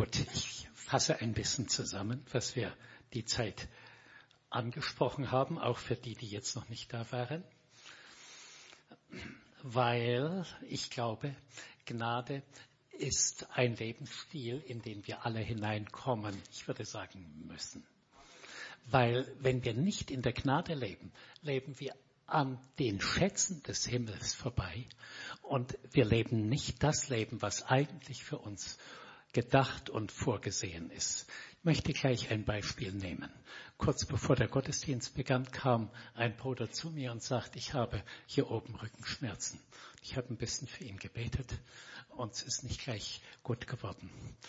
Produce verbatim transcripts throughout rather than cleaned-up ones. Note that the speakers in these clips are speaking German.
Gut, ich fasse ein bisschen zusammen, was wir die Zeit angesprochen haben, auch für die, die jetzt noch nicht da waren. Weil ich glaube, Gnade ist ein Lebensstil, in den wir alle hineinkommen, ich würde sagen müssen. Weil wenn wir nicht in der Gnade leben, leben wir an den Schätzen des Himmels vorbei und wir leben nicht das Leben, was eigentlich für uns gedacht und vorgesehen ist. Ich möchte gleich ein Beispiel nehmen. Kurz bevor der Gottesdienst begann, kam ein Bruder zu mir und sagte, ich habe hier oben Rückenschmerzen. Ich habe ein bisschen für ihn gebetet und es ist nicht gleich gut geworden.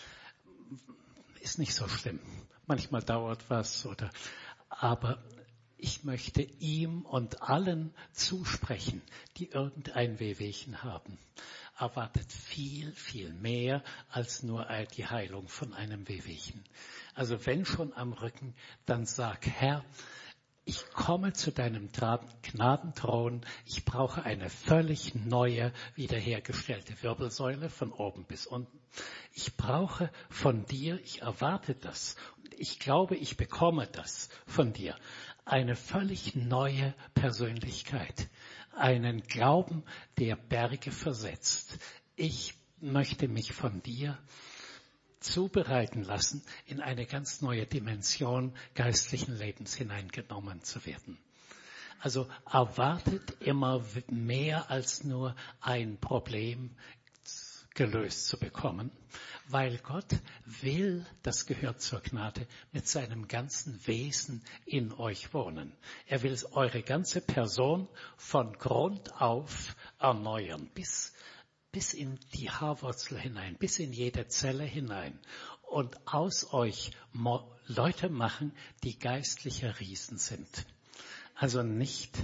Ist nicht so schlimm. Manchmal dauert was oder, aber ich möchte ihm und allen zusprechen, die irgendein Wehwehchen haben. Erwartet viel, viel mehr als nur die Heilung von einem Wehwehchen. Also wenn schon am Rücken, dann sag, Herr, ich komme zu deinem Gnadenthron, ich brauche eine völlig neue, wiederhergestellte Wirbelsäule von oben bis unten. Ich brauche von dir, ich erwarte das und ich glaube, ich bekomme das von dir. Eine völlig neue Persönlichkeit, einen Glauben, der Berge versetzt. Ich möchte mich von dir zubereiten lassen, in eine ganz neue Dimension geistlichen Lebens hineingenommen zu werden. Also erwartet immer mehr als nur ein Problem gelöst zu bekommen, weil Gott will, das gehört zur Gnade, mit seinem ganzen Wesen in euch wohnen. Er will eure ganze Person von Grund auf erneuern, bis bis in die Haarwurzel hinein, bis in jede Zelle hinein und aus euch Leute machen, die geistliche Riesen sind. Also nicht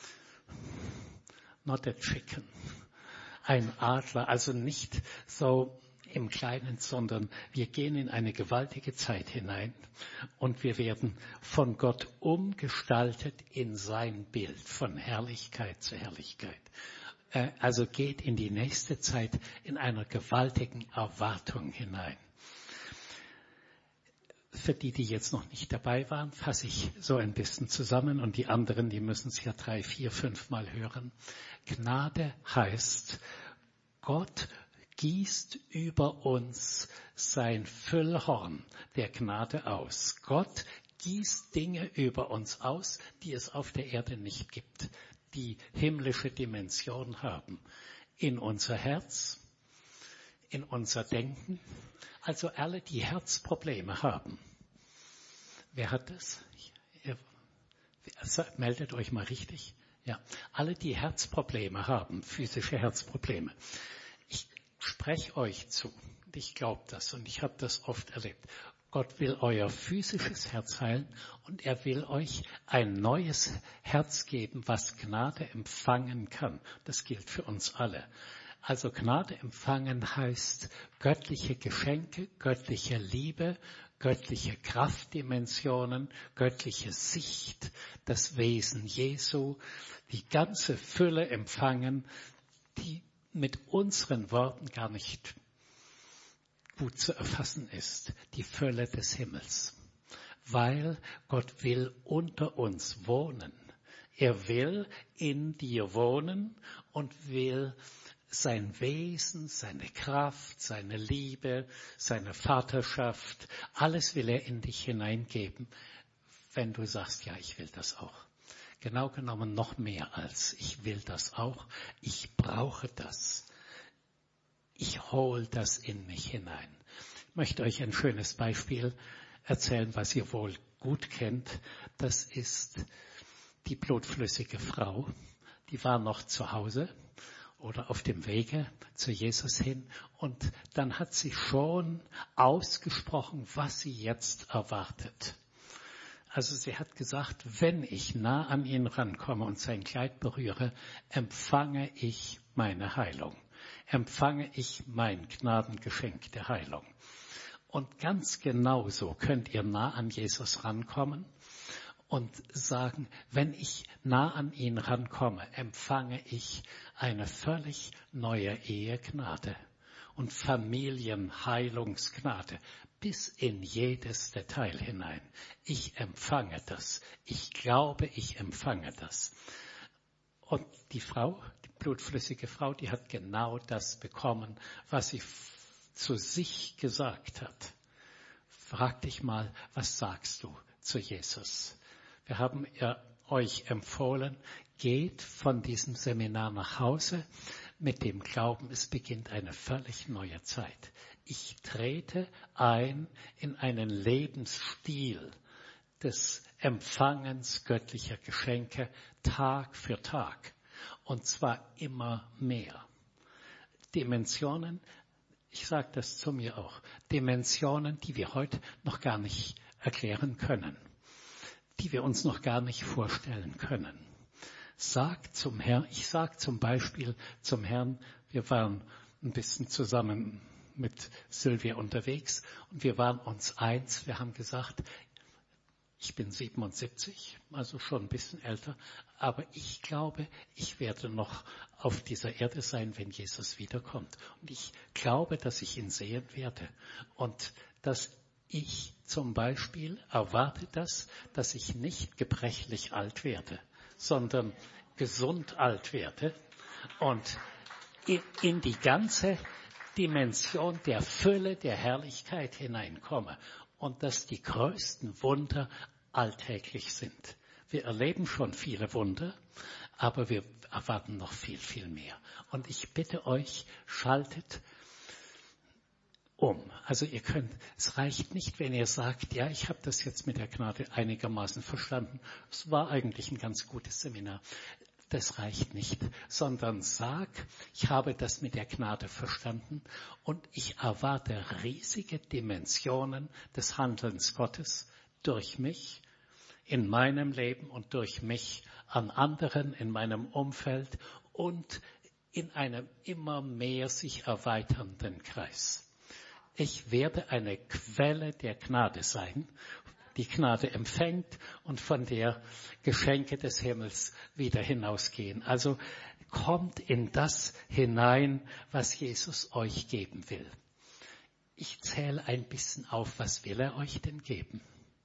not a chicken, ein Adler, also nicht so im Kleinen, sondern wir gehen in eine gewaltige Zeit hinein und wir werden von Gott umgestaltet in sein Bild, von Herrlichkeit zu Herrlichkeit. Also geht in die nächste Zeit in einer gewaltigen Erwartung hinein. Für die, die jetzt noch nicht dabei waren, fasse ich so ein bisschen zusammen und die anderen, die müssen es ja drei, vier, fünf Mal hören. Gnade heißt, Gott gießt über uns sein Füllhorn der Gnade aus. Gott gießt Dinge über uns aus, die es auf der Erde nicht gibt, die himmlische Dimension haben, in unser Herz, in unser Denken, also alle, die Herzprobleme haben. Wer hat das? Ihr, meldet euch mal richtig. Ja, alle, die Herzprobleme haben, physische Herzprobleme. Ich spreche euch zu, und ich glaube das und ich habe das oft erlebt. Gott will euer physisches Herz heilen und er will euch ein neues Herz geben, was Gnade empfangen kann. Das gilt für uns alle. Also Gnade empfangen heißt göttliche Geschenke, göttliche Liebe, göttliche Kraftdimensionen, göttliche Sicht, das Wesen Jesu, die ganze Fülle empfangen, die mit unseren Worten gar nicht gut zu erfassen ist, die Fülle des Himmels. Weil Gott will unter uns wohnen. Er will in dir wohnen und will sein Wesen, seine Kraft, seine Liebe, seine Vaterschaft, alles will er in dich hineingeben, wenn du sagst, ja, ich will das auch. Genau genommen noch mehr als, ich will das auch, ich brauche das. Ich hole das in mich hinein. Ich möchte euch ein schönes Beispiel erzählen, was ihr wohl gut kennt. Das ist die blutflüssige Frau. Die war noch zu Hause oder auf dem Wege zu Jesus hin. Und dann hat sie schon ausgesprochen, was sie jetzt erwartet. Also sie hat gesagt, wenn ich nah an ihn rankomme und sein Kleid berühre, empfange ich meine Heilung. Empfange ich mein Gnadengeschenk der Heilung. Und ganz genauso könnt ihr nah an Jesus rankommen und sagen, wenn ich nah an ihn rankomme, empfange ich eine völlig neue Ehegnade. und Familienheilungsgnade bis in jedes Detail hinein. Ich empfange das. Ich glaube, ich empfange das. Und die Frau, die blutflüssige Frau, die hat genau das bekommen, was sie zu sich gesagt hat. Frag dich mal, was sagst du zu Jesus? Wir haben ja euch empfohlen, geht von diesem Seminar nach Hause mit dem Glauben, es beginnt eine völlig neue Zeit. Ich trete ein in einen Lebensstil des Empfangens göttlicher Geschenke Tag für Tag. Und zwar immer mehr. Dimensionen, ich sage das zu mir auch, Dimensionen, die wir heute noch gar nicht erklären können, die wir uns noch gar nicht vorstellen können. Sag zum Herrn, ich sage zum Beispiel zum Herrn, wir waren ein bisschen zusammen mit Sylvia unterwegs und wir waren uns eins, wir haben gesagt, ich bin siebenundsiebzig, also schon ein bisschen älter, aber ich glaube, ich werde noch auf dieser Erde sein, wenn Jesus wiederkommt. Und ich glaube, dass ich ihn sehen werde. Und dass ich zum Beispiel erwarte das, dass ich nicht gebrechlich alt werde, sondern gesund alt werde und in, in die ganze Dimension der Fülle, der Herrlichkeit hineinkomme. Und dass die größten Wunder alltäglich sind. Wir erleben schon viele Wunder, aber wir erwarten noch viel, viel mehr. Und ich bitte euch, schaltet um. Also ihr könnt, es reicht nicht, wenn ihr sagt, ja, ich habe das jetzt mit der Gnade einigermaßen verstanden. Es war eigentlich ein ganz gutes Seminar. Das reicht nicht, sondern sag, ich habe das mit der Gnade verstanden und ich erwarte riesige Dimensionen des Handelns Gottes durch mich, in meinem Leben und durch mich an anderen, in meinem Umfeld und in einem immer mehr sich erweiternden Kreis. Ich werde eine Quelle der Gnade sein, die Gnade empfängt und von der Geschenke des Himmels wieder hinausgehen. Also kommt in das hinein, was Jesus euch geben will. Ich zähle ein bisschen auf, was will er euch denn geben?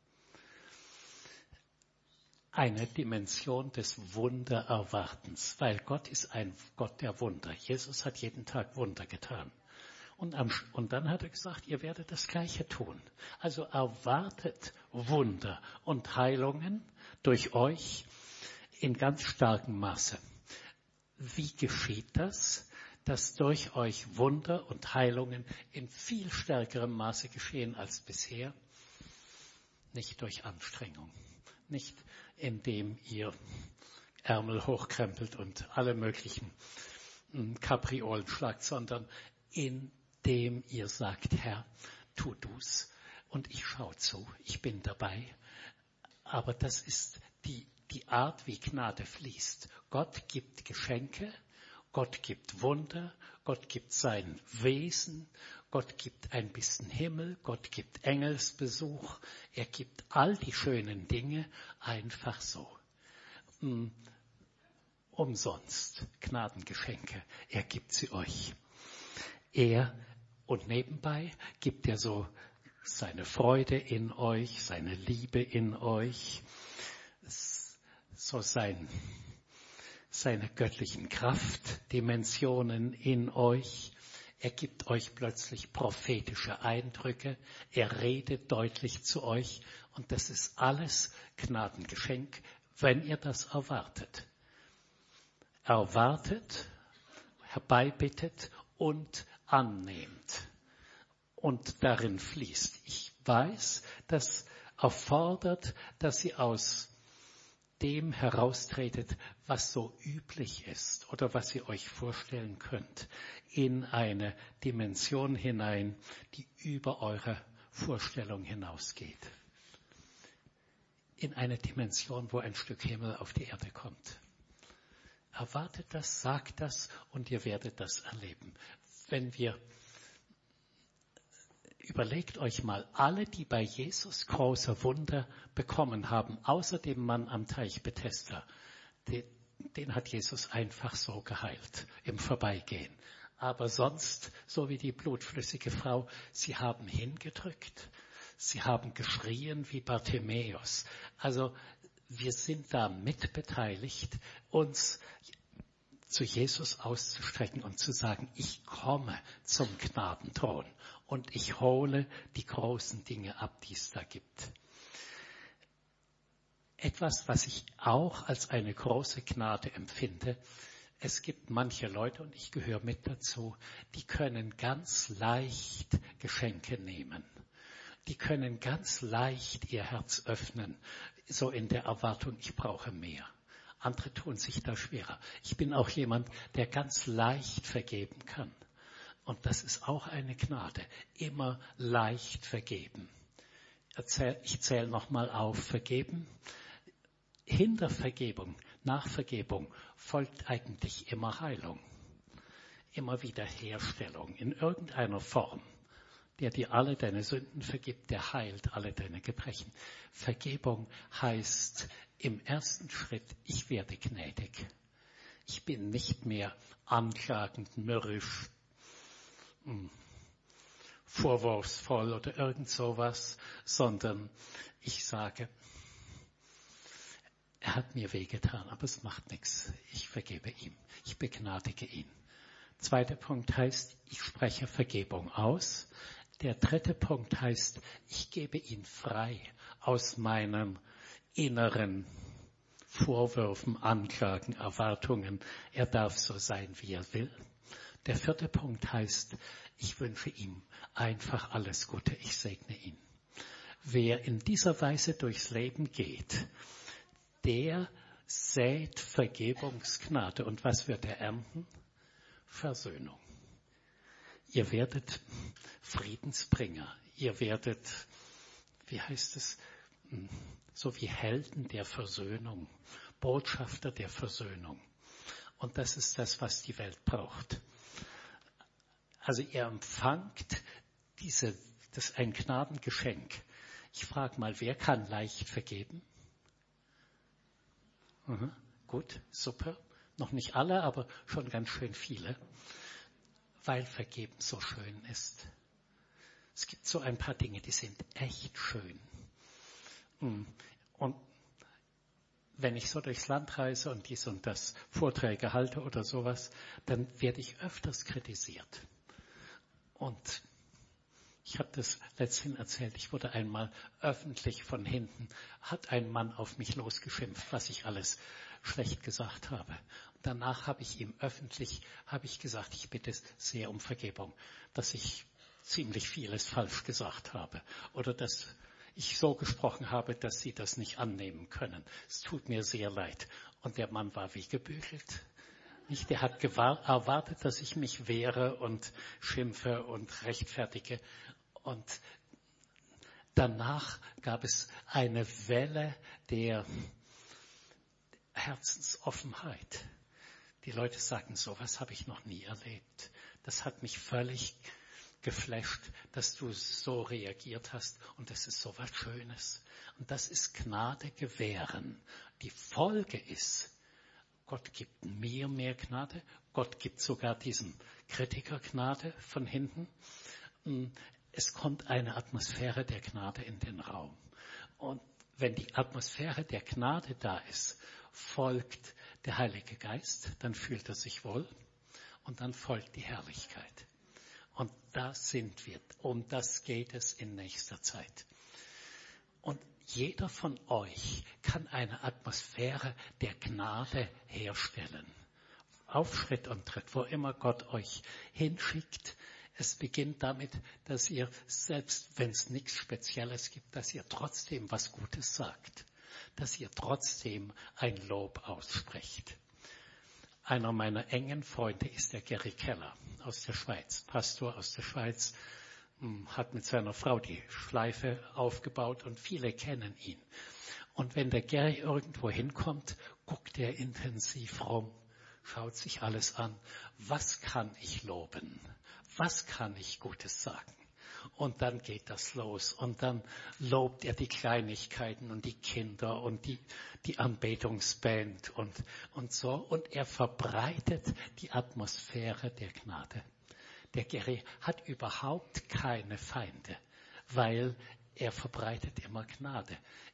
Eine Dimension des Wundererwartens, weil Gott ist ein Gott der Wunder. Jesus hat jeden Tag Wunder getan. Und, am, und dann hat er gesagt, ihr werdet das Gleiche tun. Also erwartet Wunder und Heilungen durch euch in ganz starkem Maße. Wie geschieht das? Dass durch euch Wunder und Heilungen in viel stärkerem Maße geschehen als bisher. Nicht durch Anstrengung. Nicht indem ihr Ärmel hochkrempelt und alle möglichen Kapriolen schlagt, sondern indem ihr sagt, Herr, tu du's und ich schau zu, ich bin dabei. Aber das ist die, die Art, wie Gnade fließt. Gott gibt Geschenke, Gott gibt Wunder, Gott gibt sein Wesen, Gott gibt ein bisschen Himmel, Gott gibt Engelsbesuch, er gibt all die schönen Dinge einfach so. Umsonst, Gnadengeschenke, er gibt sie euch. Er, und nebenbei gibt er so seine Freude in euch, seine Liebe in euch, so sein, seine göttlichen Kraftdimensionen in euch. Er gibt euch plötzlich prophetische Eindrücke. Er redet deutlich zu euch. Und das ist alles Gnadengeschenk, wenn ihr das erwartet. Erwartet, herbeibittet und annehmt. Und darin fließt. Ich weiß, das erfordert, dass ihr aus dem heraustretet, was so üblich ist oder was ihr euch vorstellen könnt, in eine Dimension hinein, die über eure Vorstellung hinausgeht. In eine Dimension, wo ein Stück Himmel auf die Erde kommt. Erwartet das, sagt das und ihr werdet das erleben. Wenn wir, überlegt euch mal, alle, die bei Jesus große Wunder bekommen haben, außer dem Mann am Teich Bethesda, den, den hat Jesus einfach so geheilt, im Vorbeigehen. Aber sonst, so wie die blutflüssige Frau, sie haben hingedrückt. Sie haben geschrien wie Bartimäus. Also wir sind da mitbeteiligt, uns zu Jesus auszustrecken und zu sagen, ich komme zum Gnadenthron und ich hole die großen Dinge ab, die es da gibt. Etwas, was ich auch als eine große Gnade empfinde, es gibt manche Leute, und ich gehöre mit dazu, die können ganz leicht Geschenke nehmen. Die können ganz leicht ihr Herz öffnen, so in der Erwartung, ich brauche mehr. Andere tun sich da schwerer. Ich bin auch jemand, der ganz leicht vergeben kann. Und das ist auch eine Gnade. Immer leicht vergeben. Ich zähle nochmal auf, vergeben. Hinter Vergebung, nach Vergebung folgt eigentlich immer Heilung. Immer Wiederherstellung in irgendeiner Form. Der dir alle deine Sünden vergibt, der heilt alle deine Gebrechen. Vergebung heißt im ersten Schritt, ich werde gnädig. Ich bin nicht mehr anklagend, mürrisch, vorwurfsvoll oder irgend sowas, sondern ich sage, er hat mir wehgetan, aber es macht nichts. Ich vergebe ihm. Ich begnadige ihn. Zweiter Punkt heißt, ich spreche Vergebung aus. Der dritte Punkt heißt, ich gebe ihn frei aus meinen inneren Vorwürfen, Anklagen, Erwartungen. Er darf so sein, wie er will. Der vierte Punkt heißt, ich wünsche ihm einfach alles Gute. Ich segne ihn. Wer in dieser Weise durchs Leben geht, der sät Vergebungsgnade. Und was wird er ernten? Versöhnung. Ihr werdet Friedensbringer. Ihr werdet, wie heißt es, so wie Helden der Versöhnung, Botschafter der Versöhnung. Und das ist das, was die Welt braucht. Also ihr empfangt diese, das ist ein Gnadengeschenk. Ich frage mal, wer kann leicht vergeben? Mhm, gut, super. Noch nicht alle, aber schon ganz schön viele. Weil Vergeben so schön ist. Es gibt so ein paar Dinge, die sind echt schön. Und wenn ich so durchs Land reise und dies und das Vorträge halte oder sowas, dann werde ich öfters kritisiert. Und ich habe das letzthin erzählt, ich wurde einmal öffentlich von hinten, hat ein Mann auf mich losgeschimpft, was ich alles schlecht gesagt habe. Danach habe ich ihm öffentlich, habe ich gesagt, ich bitte sehr um Vergebung, dass ich ziemlich vieles falsch gesagt habe oder dass ich so gesprochen habe, dass Sie das nicht annehmen können. Es tut mir sehr leid. Und der Mann war wie gebügelt. Nicht? Der hat erwartet, dass ich mich wehre und schimpfe und rechtfertige. Und danach gab es eine Welle der Herzensoffenheit. Die Leute sagen, sowas habe ich noch nie erlebt. Das hat mich völlig geflasht, dass du so reagiert hast. Und das ist so was Schönes. Und das ist Gnade gewähren. Die Folge ist, Gott gibt mir mehr Gnade. Gott gibt sogar diesem Kritiker Gnade von hinten. Es kommt eine Atmosphäre der Gnade in den Raum. Und wenn die Atmosphäre der Gnade da ist, folgt der Heilige Geist, dann fühlt er sich wohl und dann folgt die Herrlichkeit. Und da sind wir. Um das geht es in nächster Zeit. Und jeder von euch kann eine Atmosphäre der Gnade herstellen. Auf Schritt und Tritt, wo immer Gott euch hinschickt. Es beginnt damit, dass ihr, selbst wenn es nichts Spezielles gibt, dass ihr trotzdem was Gutes sagt. Dass ihr trotzdem ein Lob aussprecht. Einer meiner engen Freunde ist der Gary Keller aus der Schweiz, Pastor aus der Schweiz, hat mit seiner Frau die Schleife aufgebaut und viele kennen ihn. Und wenn der Gary irgendwo hinkommt, guckt er intensiv rum, schaut sich alles an. Was kann ich loben? Was kann ich Gutes sagen? Und dann geht das los. Und dann lobt er die Kleinigkeiten und die Kinder und die, die Anbetungsband und, und so. Und er verbreitet die Atmosphäre der Gnade. Der Gary hat überhaupt keine Feinde, weil er verbreitet immer Gnade.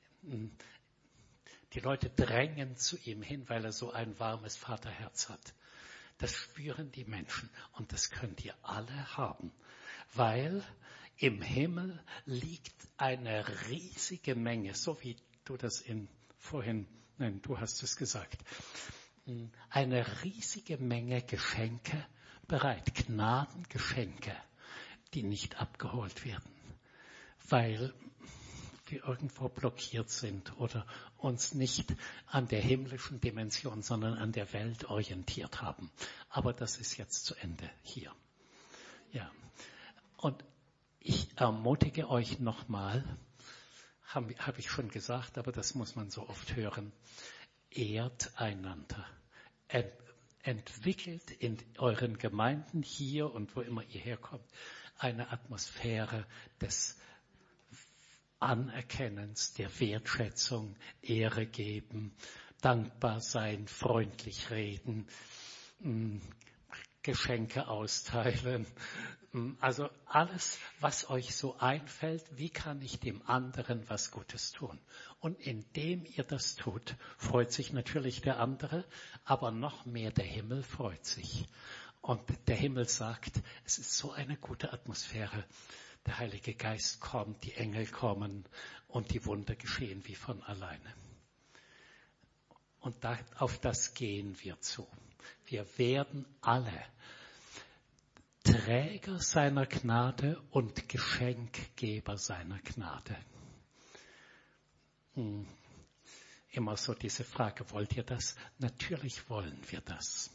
Die Leute drängen zu ihm hin, weil er so ein warmes Vaterherz hat. Das spüren die Menschen und das könnt ihr alle haben, weil im Himmel liegt eine riesige Menge, so wie du das in vorhin, nein, du hast es gesagt, eine riesige Menge Geschenke bereit, Gnadengeschenke, die nicht abgeholt werden, weil wir irgendwo blockiert sind oder uns nicht an der himmlischen Dimension, sondern an der Welt orientiert haben. Aber das ist jetzt zu Ende hier. Ja. Und ich ermutige euch nochmal, habe hab ich schon gesagt, aber das muss man so oft hören, ehrt einander. Ent, entwickelt in euren Gemeinden hier und wo immer ihr herkommt, eine Atmosphäre des Anerkennens, der Wertschätzung, Ehre geben, dankbar sein, freundlich reden, mh, Geschenke austeilen. Also alles, was euch so einfällt, wie kann ich dem anderen was Gutes tun? Und indem ihr das tut, freut sich natürlich der andere, aber noch mehr der Himmel freut sich. Und der Himmel sagt, es ist so eine gute Atmosphäre. Der Heilige Geist kommt, die Engel kommen und die Wunder geschehen wie von alleine. Und da, auf das gehen wir zu. Wir werden alle Träger seiner Gnade und Geschenkgeber seiner Gnade. Hm. Immer so diese Frage, wollt ihr das? Natürlich wollen wir das.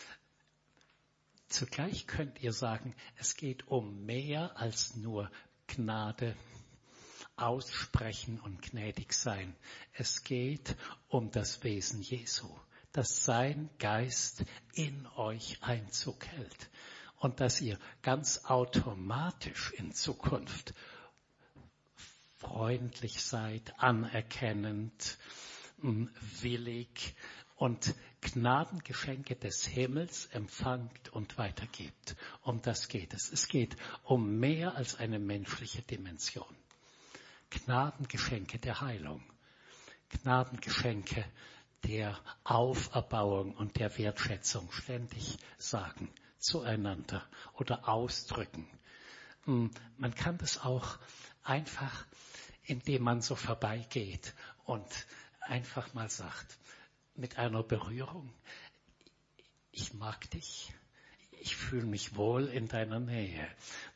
Zugleich könnt ihr sagen, es geht um mehr als nur Gnade aussprechen und gnädig sein. Es geht um das Wesen Jesu, dass sein Geist in euch Einzug hält und dass ihr ganz automatisch in Zukunft freundlich seid, anerkennend, willig und Gnadengeschenke des Himmels empfangt und weitergibt. Um das geht es. Es geht um mehr als eine menschliche Dimension. Gnadengeschenke der Heilung, Gnadengeschenke der Auferbauung und der Wertschätzung ständig sagen zueinander oder ausdrücken. Man kann das auch einfach, indem man so vorbeigeht und einfach mal sagt, mit einer Berührung, ich mag dich, ich fühle mich wohl in deiner Nähe.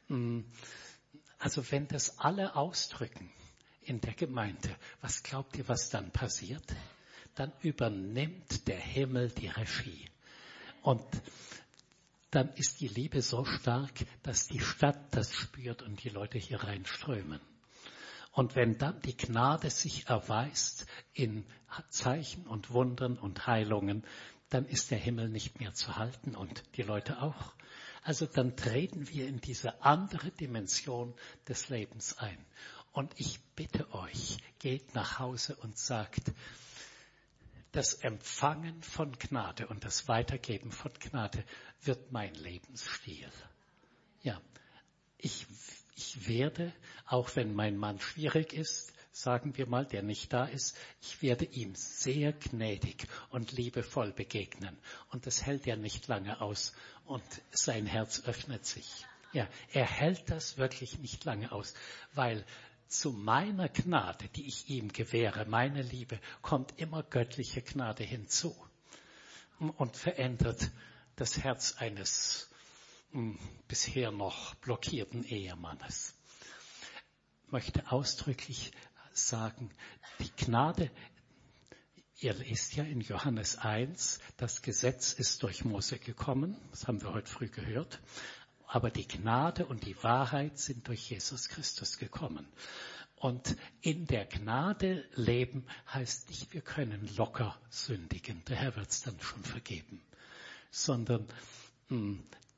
Also wenn das alle ausdrücken in der Gemeinde, was glaubt ihr, was dann passiert? Dann übernimmt der Himmel die Regie. Und dann ist die Liebe so stark, dass die Stadt das spürt und die Leute hier reinströmen. Und wenn dann die Gnade sich erweist in Zeichen und Wundern und Heilungen, dann ist der Himmel nicht mehr zu halten und die Leute auch. Also dann treten wir in diese andere Dimension des Lebens ein. Und ich bitte euch, geht nach Hause und sagt, das Empfangen von Gnade und das Weitergeben von Gnade wird mein Lebensstil. Ja, ich, ich werde, auch wenn mein Mann schwierig ist, sagen wir mal, der nicht da ist, ich werde ihm sehr gnädig und liebevoll begegnen. Und das hält er nicht lange aus und sein Herz öffnet sich. Ja, er hält das wirklich nicht lange aus, weil zu meiner Gnade, die ich ihm gewähre, meine Liebe, kommt immer göttliche Gnade hinzu und verändert das Herz eines mh, bisher noch blockierten Ehemannes. Ich möchte ausdrücklich sagen, die Gnade, ihr lest ja in Johannes eins, das Gesetz ist durch Mose gekommen, das haben wir heute früh gehört, aber die Gnade und die Wahrheit sind durch Jesus Christus gekommen. Und in der Gnade leben heißt nicht, wir können locker sündigen, der Herr wird es dann schon vergeben, sondern mh,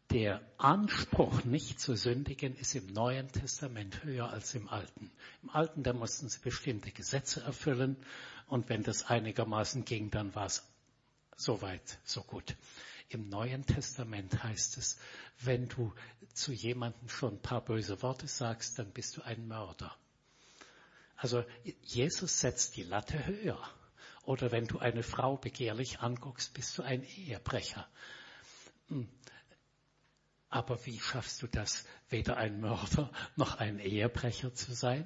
Der Anspruch, nicht zu sündigen, ist im Neuen Testament höher als im Alten. Im Alten, da mussten sie bestimmte Gesetze erfüllen und wenn das einigermaßen ging, dann war es soweit, so gut. Im Neuen Testament heißt es, wenn du zu jemandem schon ein paar böse Worte sagst, dann bist du ein Mörder. Also Jesus setzt die Latte höher. Oder wenn du eine Frau begehrlich anguckst, bist du ein Ehebrecher. Aber wie schaffst du das, weder ein Mörder noch ein Ehebrecher zu sein?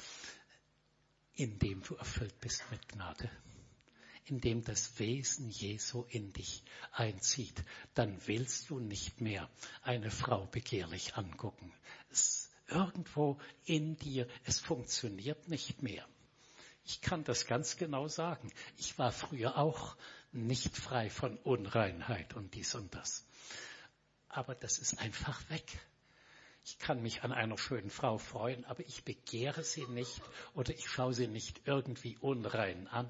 Indem du erfüllt bist mit Gnade. Indem das Wesen Jesu in dich einzieht. Dann willst du nicht mehr eine Frau begehrlich angucken. Es irgendwo in dir, es funktioniert nicht mehr. Ich kann das ganz genau sagen. Ich war früher auch nicht frei von Unreinheit und dies und das. Aber das ist einfach weg. Ich kann mich an einer schönen Frau freuen, aber ich begehre sie nicht oder ich schaue sie nicht irgendwie unrein an.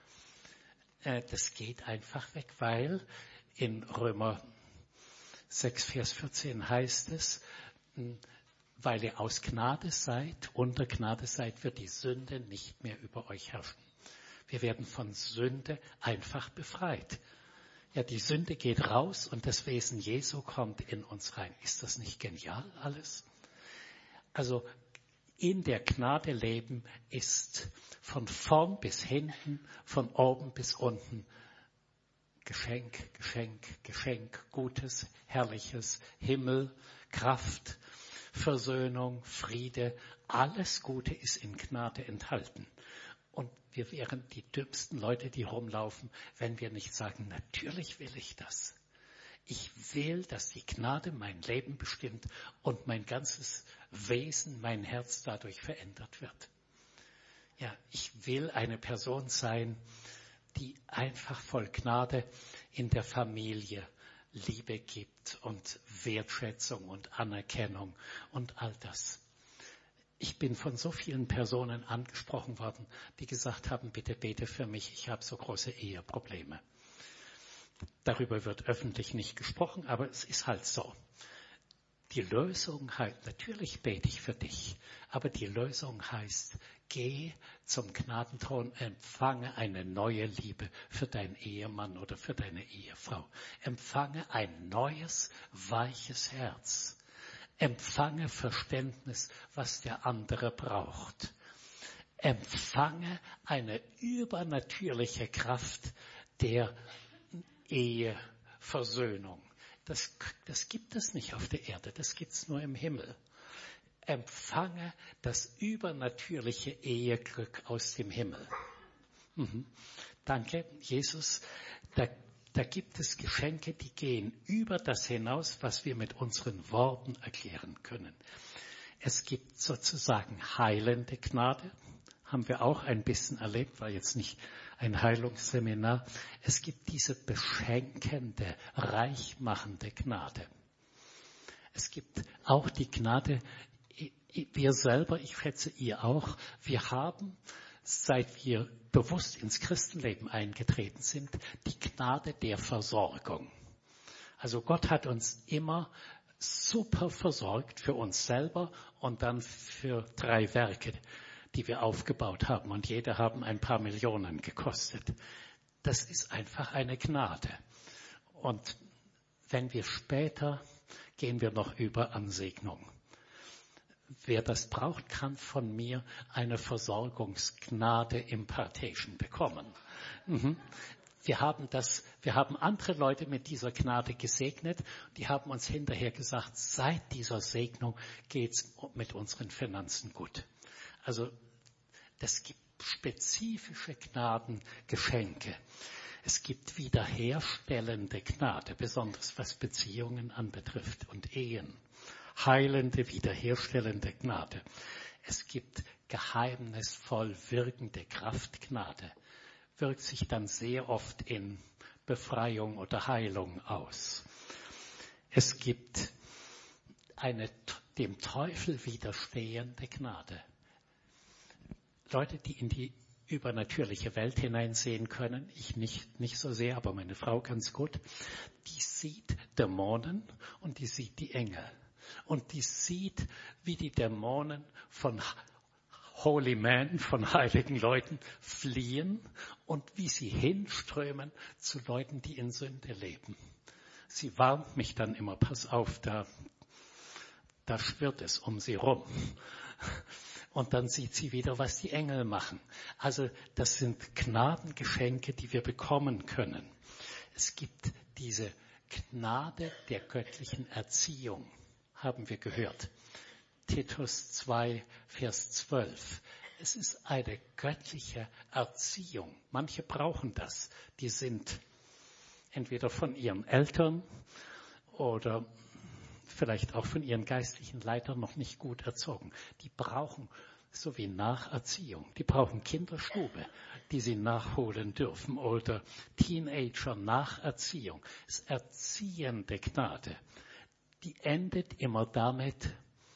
Äh, das geht einfach weg, weil in Römer sechs, Vers vierzehn heißt es, weil ihr aus Gnade seid, unter Gnade seid, wird die Sünde nicht mehr über euch herrschen. Wir werden von Sünde einfach befreit. Ja, die Sünde geht raus und das Wesen Jesu kommt in uns rein. Ist das nicht genial alles? Also in der Gnade leben ist von vorn bis hinten, von oben bis unten Geschenk, Geschenk, Geschenk, Gutes, Herrliches, Himmel, Kraft, Versöhnung, Friede, alles Gute ist in Gnade enthalten. Und wir wären die dümmsten Leute, die rumlaufen, wenn wir nicht sagen, natürlich will ich das. Ich will, dass die Gnade mein Leben bestimmt und mein ganzes Wesen, mein Herz dadurch verändert wird. Ja, ich will eine Person sein, die einfach voll Gnade in der Familie Liebe gibt und Wertschätzung und Anerkennung und all das. Ich bin von so vielen Personen angesprochen worden, die gesagt haben, bitte bete für mich, ich habe so große Eheprobleme. Darüber wird öffentlich nicht gesprochen, aber es ist halt so. Die Lösung heißt, natürlich bete ich für dich, aber die Lösung heißt, geh zum Gnadenthron, empfange eine neue Liebe für deinen Ehemann oder für deine Ehefrau. Empfange ein neues, weiches Herz. Empfange Verständnis, was der andere braucht. Empfange eine übernatürliche Kraft der Eheversöhnung. Das, das gibt es nicht auf der Erde, das gibt es nur im Himmel. Empfange das übernatürliche Eheglück aus dem Himmel. Mhm. Danke, Jesus. Da, da gibt es Geschenke, die gehen über das hinaus, was wir mit unseren Worten erklären können. Es gibt sozusagen heilende Gnade, haben wir auch ein bisschen erlebt, war jetzt nicht ein Heilungsseminar. Es gibt diese beschenkende, reichmachende Gnade. Es gibt auch die Gnade, wir selber, ich schätze ihr auch, wir haben, seit wir bewusst ins Christenleben eingetreten sind, die Gnade der Versorgung. Also Gott hat uns immer super versorgt für uns selber und dann für drei Werke, die wir aufgebaut haben. Und jede haben ein paar Millionen gekostet. Das ist einfach eine Gnade. Und wenn wir später, gehen wir noch über an Segnung. Wer das braucht, kann von mir eine Versorgungsgnade Impartation bekommen. Mhm. Wir haben das, wir haben andere Leute mit dieser Gnade gesegnet. Die haben uns hinterher gesagt, seit dieser Segnung geht's mit unseren Finanzen gut. Also, das gibt spezifische Gnadengeschenke. Es gibt wiederherstellende Gnade, besonders was Beziehungen anbetrifft und Ehen. Heilende, wiederherstellende Gnade. Es gibt geheimnisvoll wirkende Kraftgnade. Wirkt sich dann sehr oft in Befreiung oder Heilung aus. Es gibt eine dem Teufel widerstehende Gnade. Leute, die in die übernatürliche Welt hineinsehen können. Ich nicht, nicht so sehr, aber meine Frau ganz gut. Die sieht Dämonen und die sieht die Engel. Und die sieht, wie die Dämonen von Holy Men, von heiligen Leuten fliehen und wie sie hinströmen zu Leuten, die in Sünde leben. Sie warnt mich dann immer, pass auf, da, da schwirrt es um sie rum. Und dann sieht sie wieder, was die Engel machen. Also das sind Gnadengeschenke, die wir bekommen können. Es gibt diese Gnade der göttlichen Erziehung, haben wir gehört. Titus zwei, Vers zwölf. Es ist eine göttliche Erziehung. Manche brauchen das. Die sind entweder von ihren Eltern oder vielleicht auch von ihren geistlichen Leitern noch nicht gut erzogen. Die brauchen so wie Nacherziehung. Die brauchen Kinderstube, die sie nachholen dürfen, oder Teenager Nacherziehung. Es ist erziehende Gnade. Die endet immer damit,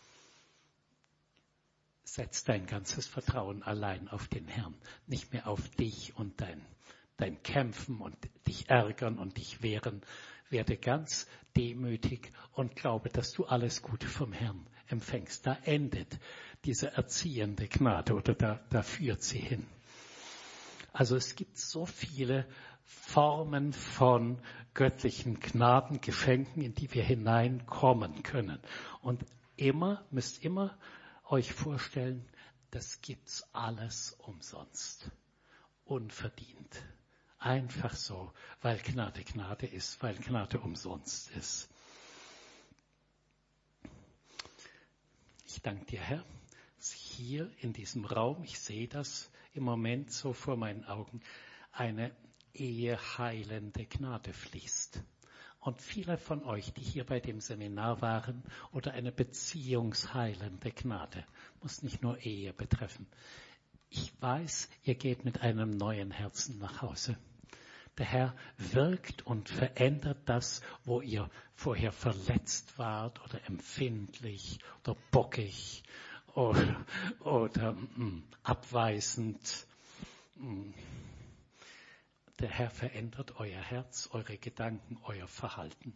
setz dein ganzes Vertrauen allein auf den Herrn, nicht mehr auf dich und dein, dein Kämpfen und dich ärgern und dich wehren. Werde ganz demütig und glaube, dass du alles Gute vom Herrn empfängst. Da endet diese erziehende Gnade oder da, da führt sie hin. Also es gibt so viele Formen von göttlichen Gnadengeschenken, in die wir hineinkommen können. Und immer, müsst immer euch vorstellen, das gibt's alles umsonst, unverdient. Einfach so, weil Gnade Gnade ist, weil Gnade umsonst ist. Ich danke dir, Herr, dass hier in diesem Raum, ich sehe das im Moment so vor meinen Augen, eine eheheilende Gnade fließt. Und viele von euch, die hier bei dem Seminar waren, oder eine beziehungsheilende Gnade, muss nicht nur Ehe betreffen. Ich weiß, ihr geht mit einem neuen Herzen nach Hause. Der Herr wirkt und verändert das, wo ihr vorher verletzt wart oder empfindlich oder bockig oder, oder mh, abweisend. Der Herr verändert euer Herz, eure Gedanken, euer Verhalten.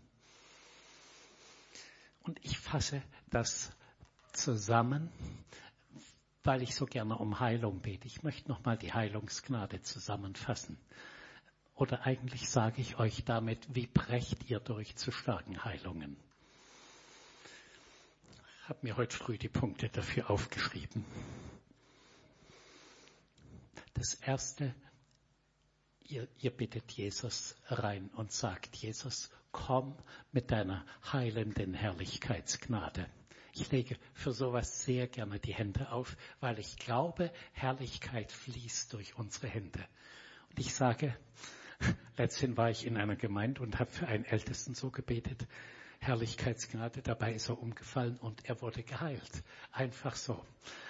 Und ich fasse das zusammen, weil ich so gerne um Heilung bete. Ich möchte nochmal die Heilungsgnade zusammenfassen. Oder eigentlich sage ich euch damit, wie brecht ihr durch zu starken Heilungen? Ich habe mir heute früh die Punkte dafür aufgeschrieben. Das Erste, ihr, ihr bittet Jesus rein und sagt, Jesus, komm mit deiner heilenden Herrlichkeitsgnade. Ich lege für sowas sehr gerne die Hände auf, weil ich glaube, Herrlichkeit fließt durch unsere Hände. Und ich sage, letztens war ich in einer Gemeinde und habe für einen Ältesten so gebetet, Herrlichkeitsgnade, dabei ist er umgefallen und er wurde geheilt. Einfach so.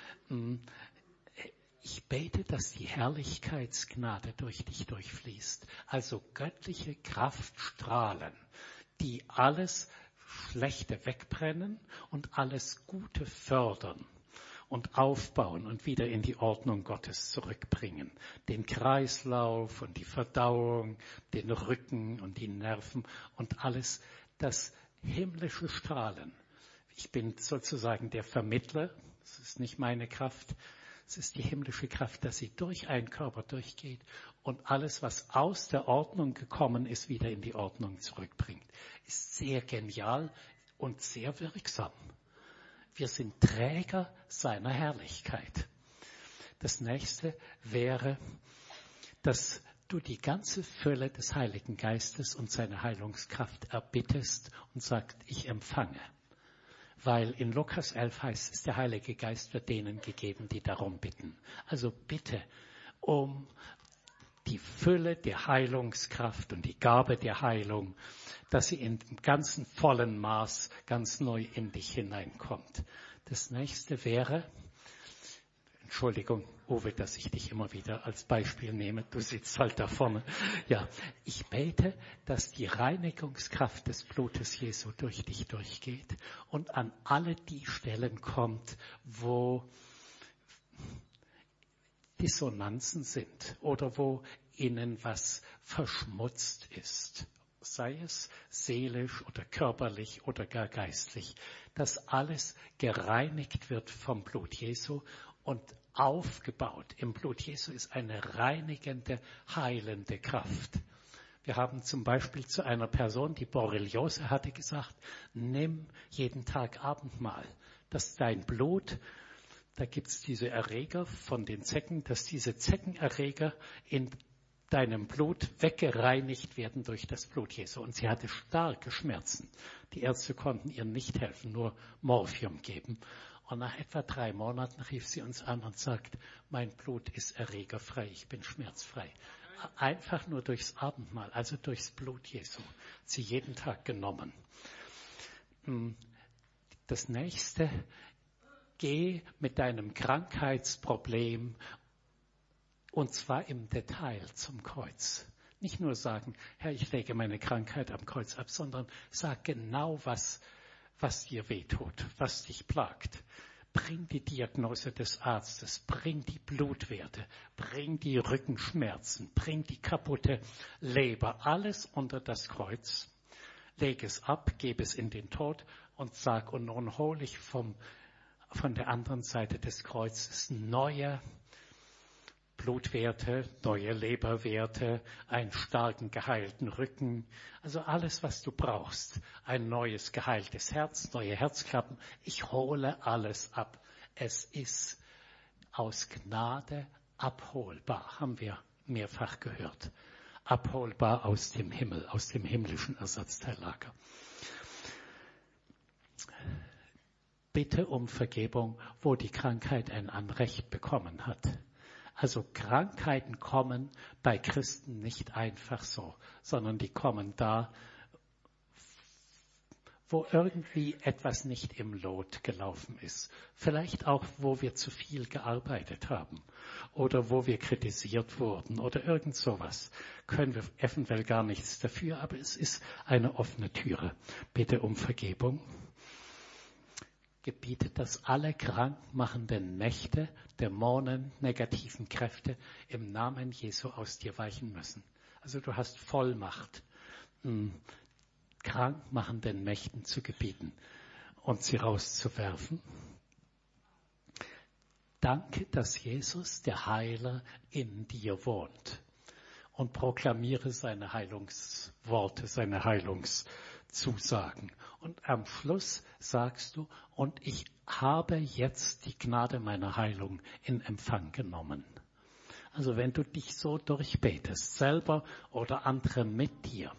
Ich bete, dass die Herrlichkeitsgnade durch dich durchfließt. Also göttliche Kraftstrahlen, die alles Schlechte wegbrennen und alles Gute fördern und aufbauen und wieder in die Ordnung Gottes zurückbringen. Den Kreislauf und die Verdauung, den Rücken und die Nerven und alles, das himmlische Strahlen. Ich bin sozusagen der Vermittler, es ist nicht meine Kraft, es ist die himmlische Kraft, dass sie durch einen Körper durchgeht und alles, was aus der Ordnung gekommen ist, wieder in die Ordnung zurückbringt. Ist sehr genial und sehr wirksam. Wir sind Träger seiner Herrlichkeit. Das nächste wäre, dass du die ganze Fülle des Heiligen Geistes und seine Heilungskraft erbittest und sagst, ich empfange. Weil in Lukas elf heißt es, der Heilige Geist wird denen gegeben, die darum bitten. Also bitte um die Fülle der Heilungskraft und die Gabe der Heilung, dass sie in ganzen vollen Maß ganz neu in dich hineinkommt. Das nächste wäre, Entschuldigung, Uwe, dass ich dich immer wieder als Beispiel nehme. Du sitzt halt da vorne. Ja, ich bete, dass die Reinigungskraft des Blutes Jesu durch dich durchgeht und an alle die Stellen kommt, wo Dissonanzen sind oder wo ihnen was verschmutzt ist, sei es seelisch oder körperlich oder gar geistlich, dass alles gereinigt wird vom Blut Jesu und aufgebaut. Im Blut Jesu ist eine reinigende, heilende Kraft. Wir haben zum Beispiel zu einer Person, die Borreliose hatte, gesagt, nimm jeden Tag Abendmahl, dass dein Blut, da gibt es diese Erreger von den Zecken, dass diese Zeckenerreger in deinem Blut weggereinigt werden durch das Blut Jesu. Und sie hatte starke Schmerzen. Die Ärzte konnten ihr nicht helfen, nur Morphium geben. Und nach etwa drei Monaten rief sie uns an und sagt, mein Blut ist erregerfrei, ich bin schmerzfrei. Einfach nur durchs Abendmahl, also durchs Blut Jesu. Sie jeden Tag genommen. Das nächste, geh mit deinem Krankheitsproblem und zwar im Detail zum Kreuz. Nicht nur sagen, Herr, ich lege meine Krankheit am Kreuz ab, sondern sag genau, was, was dir wehtut, was dich plagt. Bring die Diagnose des Arztes, bring die Blutwerte, bring die Rückenschmerzen, bring die kaputte Leber, alles unter das Kreuz. Leg es ab, gebe es in den Tod und sag, und nun hole ich vom, von der anderen Seite des Kreuzes neue Blutwerte, neue Leberwerte, einen starken, geheilten Rücken, also alles, was du brauchst. Ein neues, geheiltes Herz, neue Herzklappen. Ich hole alles ab. Es ist aus Gnade abholbar, haben wir mehrfach gehört. Abholbar aus dem Himmel, aus dem himmlischen Ersatzteillager. Bitte um Vergebung, wo die Krankheit ein Anrecht bekommen hat. Also Krankheiten kommen bei Christen nicht einfach so, sondern die kommen da, wo irgendwie etwas nicht im Lot gelaufen ist. Vielleicht auch, wo wir zu viel gearbeitet haben oder wo wir kritisiert wurden oder irgend sowas. Können wir eventuell gar nichts dafür, aber es ist eine offene Türe. Bitte um Vergebung. Gebietet, dass alle krankmachenden Mächte, Dämonen, negativen Kräfte im Namen Jesu aus dir weichen müssen. Also du hast Vollmacht, mh, krankmachenden Mächten zu gebieten und sie rauszuwerfen. Danke, dass Jesus, der Heiler, in dir wohnt und proklamiere seine Heilungsworte, seine Heilungszusagen. Und am Schluss sagst du, und ich habe jetzt die Gnade meiner Heilung in Empfang genommen. Also wenn du dich so durchbetest, selber oder andere mit dir.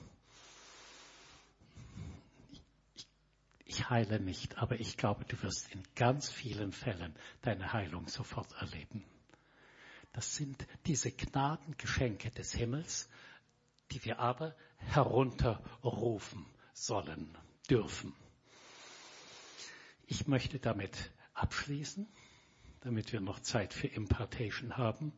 Ich, ich heile nicht, aber ich glaube, du wirst in ganz vielen Fällen deine Heilung sofort erleben. Das sind diese Gnadengeschenke des Himmels, die wir aber herunterrufen sollen, dürfen. Ich möchte damit abschließen, damit wir noch Zeit für Impartation haben.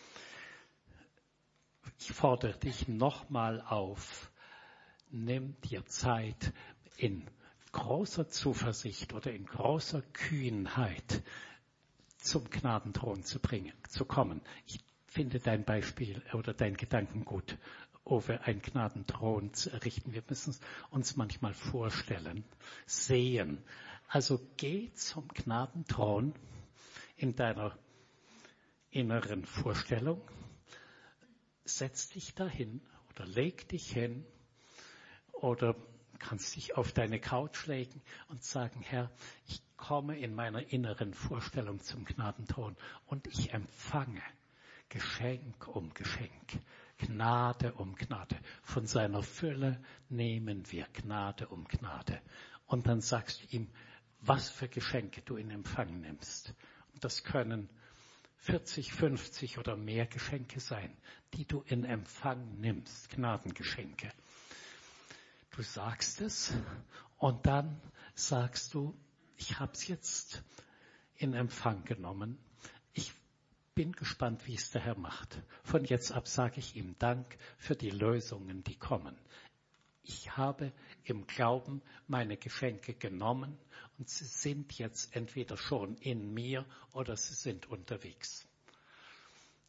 Ich fordere dich nochmal auf, nimm dir Zeit in großer Zuversicht oder in großer Kühnheit zum Gnadenthron zu bringen, zu kommen. Ich finde dein Beispiel oder dein Gedanken gut, Uwe, einen Gnadenthron zu errichten. Wir müssen es uns manchmal vorstellen, sehen. Also geh zum Gnadenthron in deiner inneren Vorstellung, setz dich dahin oder leg dich hin oder kannst dich auf deine Couch legen und sagen, Herr, ich komme in meiner inneren Vorstellung zum Gnadenthron und ich empfange Geschenk um Geschenk, Gnade um Gnade. Von seiner Fülle nehmen wir Gnade um Gnade. Und dann sagst du ihm, was für Geschenke du in Empfang nimmst. Und das können vierzig, fünfzig oder mehr Geschenke sein, die du in Empfang nimmst, Gnadengeschenke. Du sagst es und dann sagst du, ich habe es jetzt in Empfang genommen. Ich bin gespannt, wie es der Herr macht. Von jetzt ab sage ich ihm Dank für die Lösungen, die kommen. Ich habe im Glauben meine Geschenke genommen und sie sind jetzt entweder schon in mir oder sie sind unterwegs.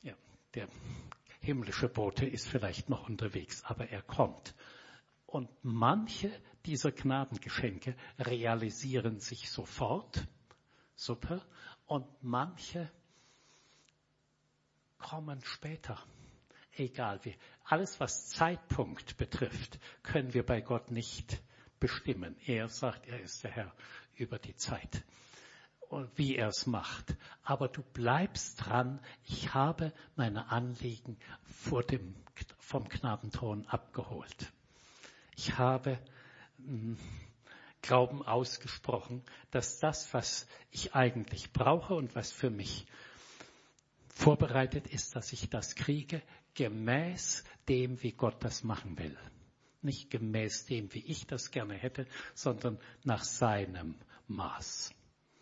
Der himmlische Bote ist vielleicht noch unterwegs, aber er kommt. Und manche dieser Gnadengeschenke realisieren sich sofort, super, und manche kommen später. Egal wie. Alles, was Zeitpunkt betrifft, können wir bei Gott nicht bestimmen. Er sagt, er ist der Herr über die Zeit und wie er es macht. Aber du bleibst dran. Ich habe meine Anliegen vor dem, vom Gnadenthron abgeholt. Ich habe mh, Glauben ausgesprochen, dass das, was ich eigentlich brauche und was für mich vorbereitet ist, dass ich das kriege, gemäß dem, wie Gott das machen will. Nicht gemäß dem, wie ich das gerne hätte, sondern nach seinem Maß.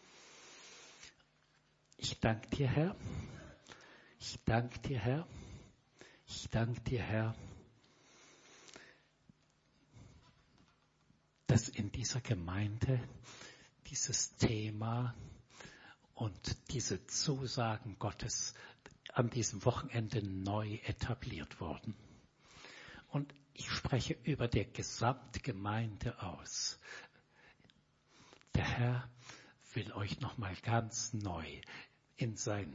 Ich danke dir, Herr. Ich danke dir, Herr. Ich danke dir, Herr, dass in dieser Gemeinde dieses Thema und diese Zusagen Gottes an diesem Wochenende neu etabliert wurden. Und ich spreche über der Gesamtgemeinde aus. Der Herr will euch nochmal ganz neu in sein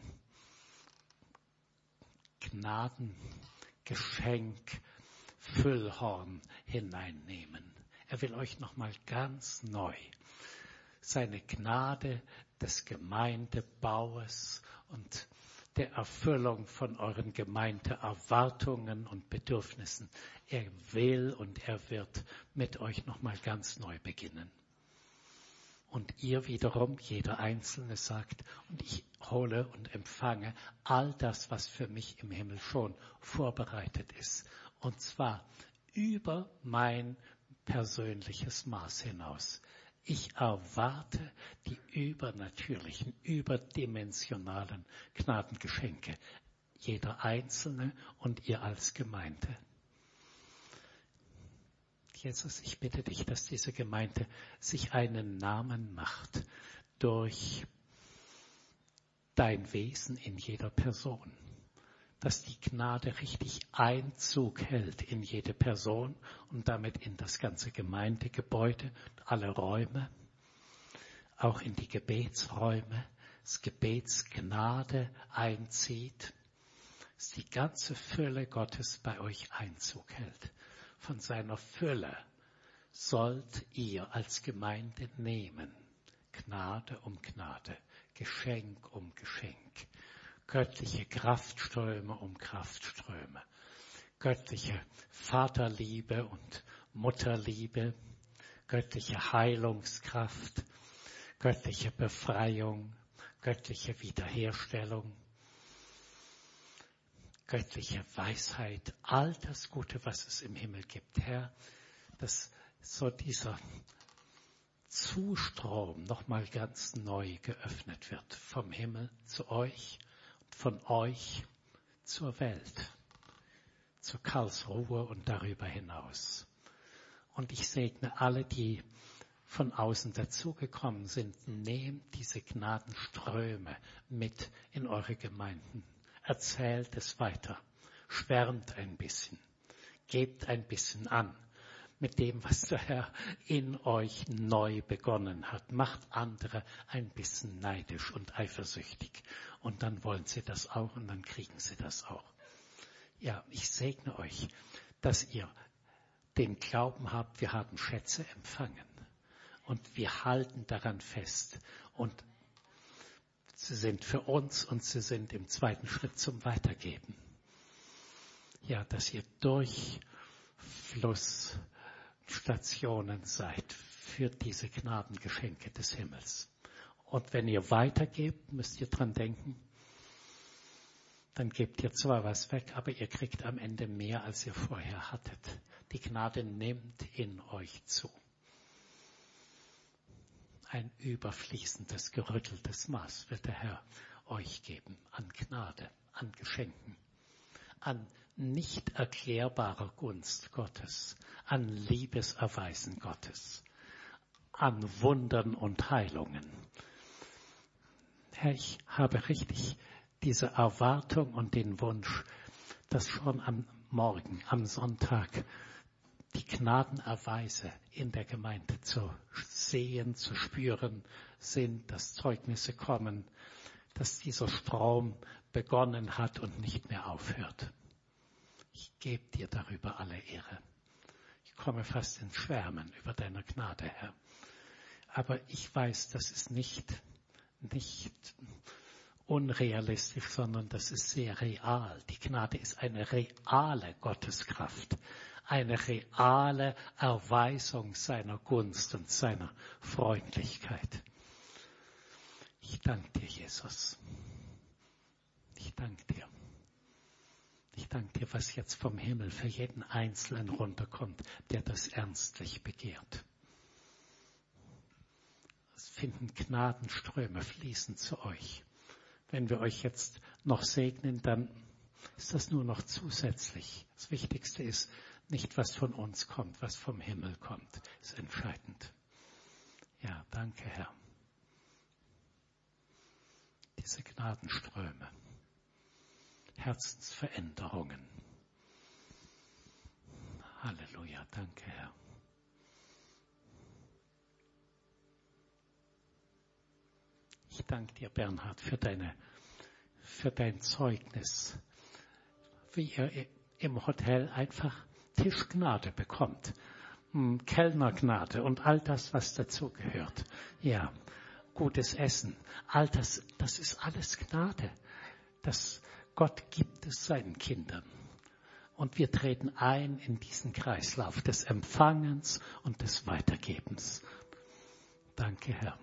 Gnadengeschenk Füllhorn hineinnehmen. Er will euch nochmal ganz neu seine Gnade des Gemeindebaues und der Erfüllung von euren Gemeindeerwartungen und Bedürfnissen. Er will und er wird mit euch nochmal ganz neu beginnen. Und ihr wiederum, jeder Einzelne sagt, und ich hole und empfange all das, was für mich im Himmel schon vorbereitet ist. Und zwar über mein persönliches Maß hinaus. Ich erwarte die übernatürlichen, überdimensionalen Gnadengeschenke, jeder Einzelne und ihr als Gemeinde. Jesus, ich bitte dich, dass diese Gemeinde sich einen Namen macht durch dein Wesen in jeder Person. Dass die Gnade richtig Einzug hält in jede Person und damit in das ganze Gemeindegebäude, alle Räume, auch in die Gebetsräume, das Gebetsgnade einzieht, dass die ganze Fülle Gottes bei euch Einzug hält. Von seiner Fülle sollt ihr als Gemeinde nehmen, Gnade um Gnade, Geschenk um Geschenk. Göttliche Kraftströme um Kraftströme, göttliche Vaterliebe und Mutterliebe, göttliche Heilungskraft, göttliche Befreiung, göttliche Wiederherstellung, göttliche Weisheit, all das Gute, was es im Himmel gibt, Herr, dass so dieser Zustrom nochmal ganz neu geöffnet wird, vom Himmel zu euch, von euch zur Welt, zur Karlsruhe und darüber hinaus. Und ich segne alle, die von außen dazugekommen sind, nehmt diese Gnadenströme mit in eure Gemeinden. Erzählt es weiter, schwärmt ein bisschen, gebt ein bisschen an mit dem, was der Herr in euch neu begonnen hat. Macht andere ein bisschen neidisch und eifersüchtig. Und dann wollen sie das auch und dann kriegen sie das auch. Ja, ich segne euch, dass ihr den Glauben habt, wir haben Schätze empfangen. Und wir halten daran fest. Und sie sind für uns und sie sind im zweiten Schritt zum Weitergeben. Ja, dass ihr Durchflussstationen seid für diese Gnadengeschenke des Himmels. Und wenn ihr weitergebt, müsst ihr dran denken, dann gebt ihr zwar was weg, aber ihr kriegt am Ende mehr, als ihr vorher hattet. Die Gnade nimmt in euch zu. Ein überfließendes, gerütteltes Maß wird der Herr euch geben an Gnade, an Geschenken, an nicht erklärbarer Gunst Gottes, an Liebeserweisen Gottes, an Wundern und Heilungen. Herr, ich habe richtig diese Erwartung und den Wunsch, dass schon am Morgen, am Sonntag, die Gnadenerweise in der Gemeinde zu sehen, zu spüren sind, dass Zeugnisse kommen, dass dieser Strom begonnen hat und nicht mehr aufhört. Ich gebe dir darüber alle Ehre. Ich komme fast ins Schwärmen über deine Gnade, Herr. Aber ich weiß, das ist nicht, nicht unrealistisch, sondern das ist sehr real. Die Gnade ist eine reale Gotteskraft, eine reale Erweisung seiner Gunst und seiner Freundlichkeit. Ich danke dir, Jesus. Ich danke dir. Ich danke dir, was jetzt vom Himmel für jeden Einzelnen runterkommt, der das ernstlich begehrt. Es finden Gnadenströme fließen zu euch. Wenn wir euch jetzt noch segnen, dann ist das nur noch zusätzlich. Das Wichtigste ist nicht, was von uns kommt, was vom Himmel kommt, ist entscheidend. Ja, danke, Herr. Diese Gnadenströme, Herzensveränderungen. Halleluja, danke, Herr. Ich danke dir, Bernhard, für deine, für dein Zeugnis, wie ihr im Hotel einfach Tischgnade bekommt, Kellnergnade und all das, was dazugehört. Ja, gutes Essen, all das, das ist alles Gnade. Das Gott gibt es seinen Kindern. Und wir treten ein in diesen Kreislauf des Empfangens und des Weitergebens. Danke, Herr.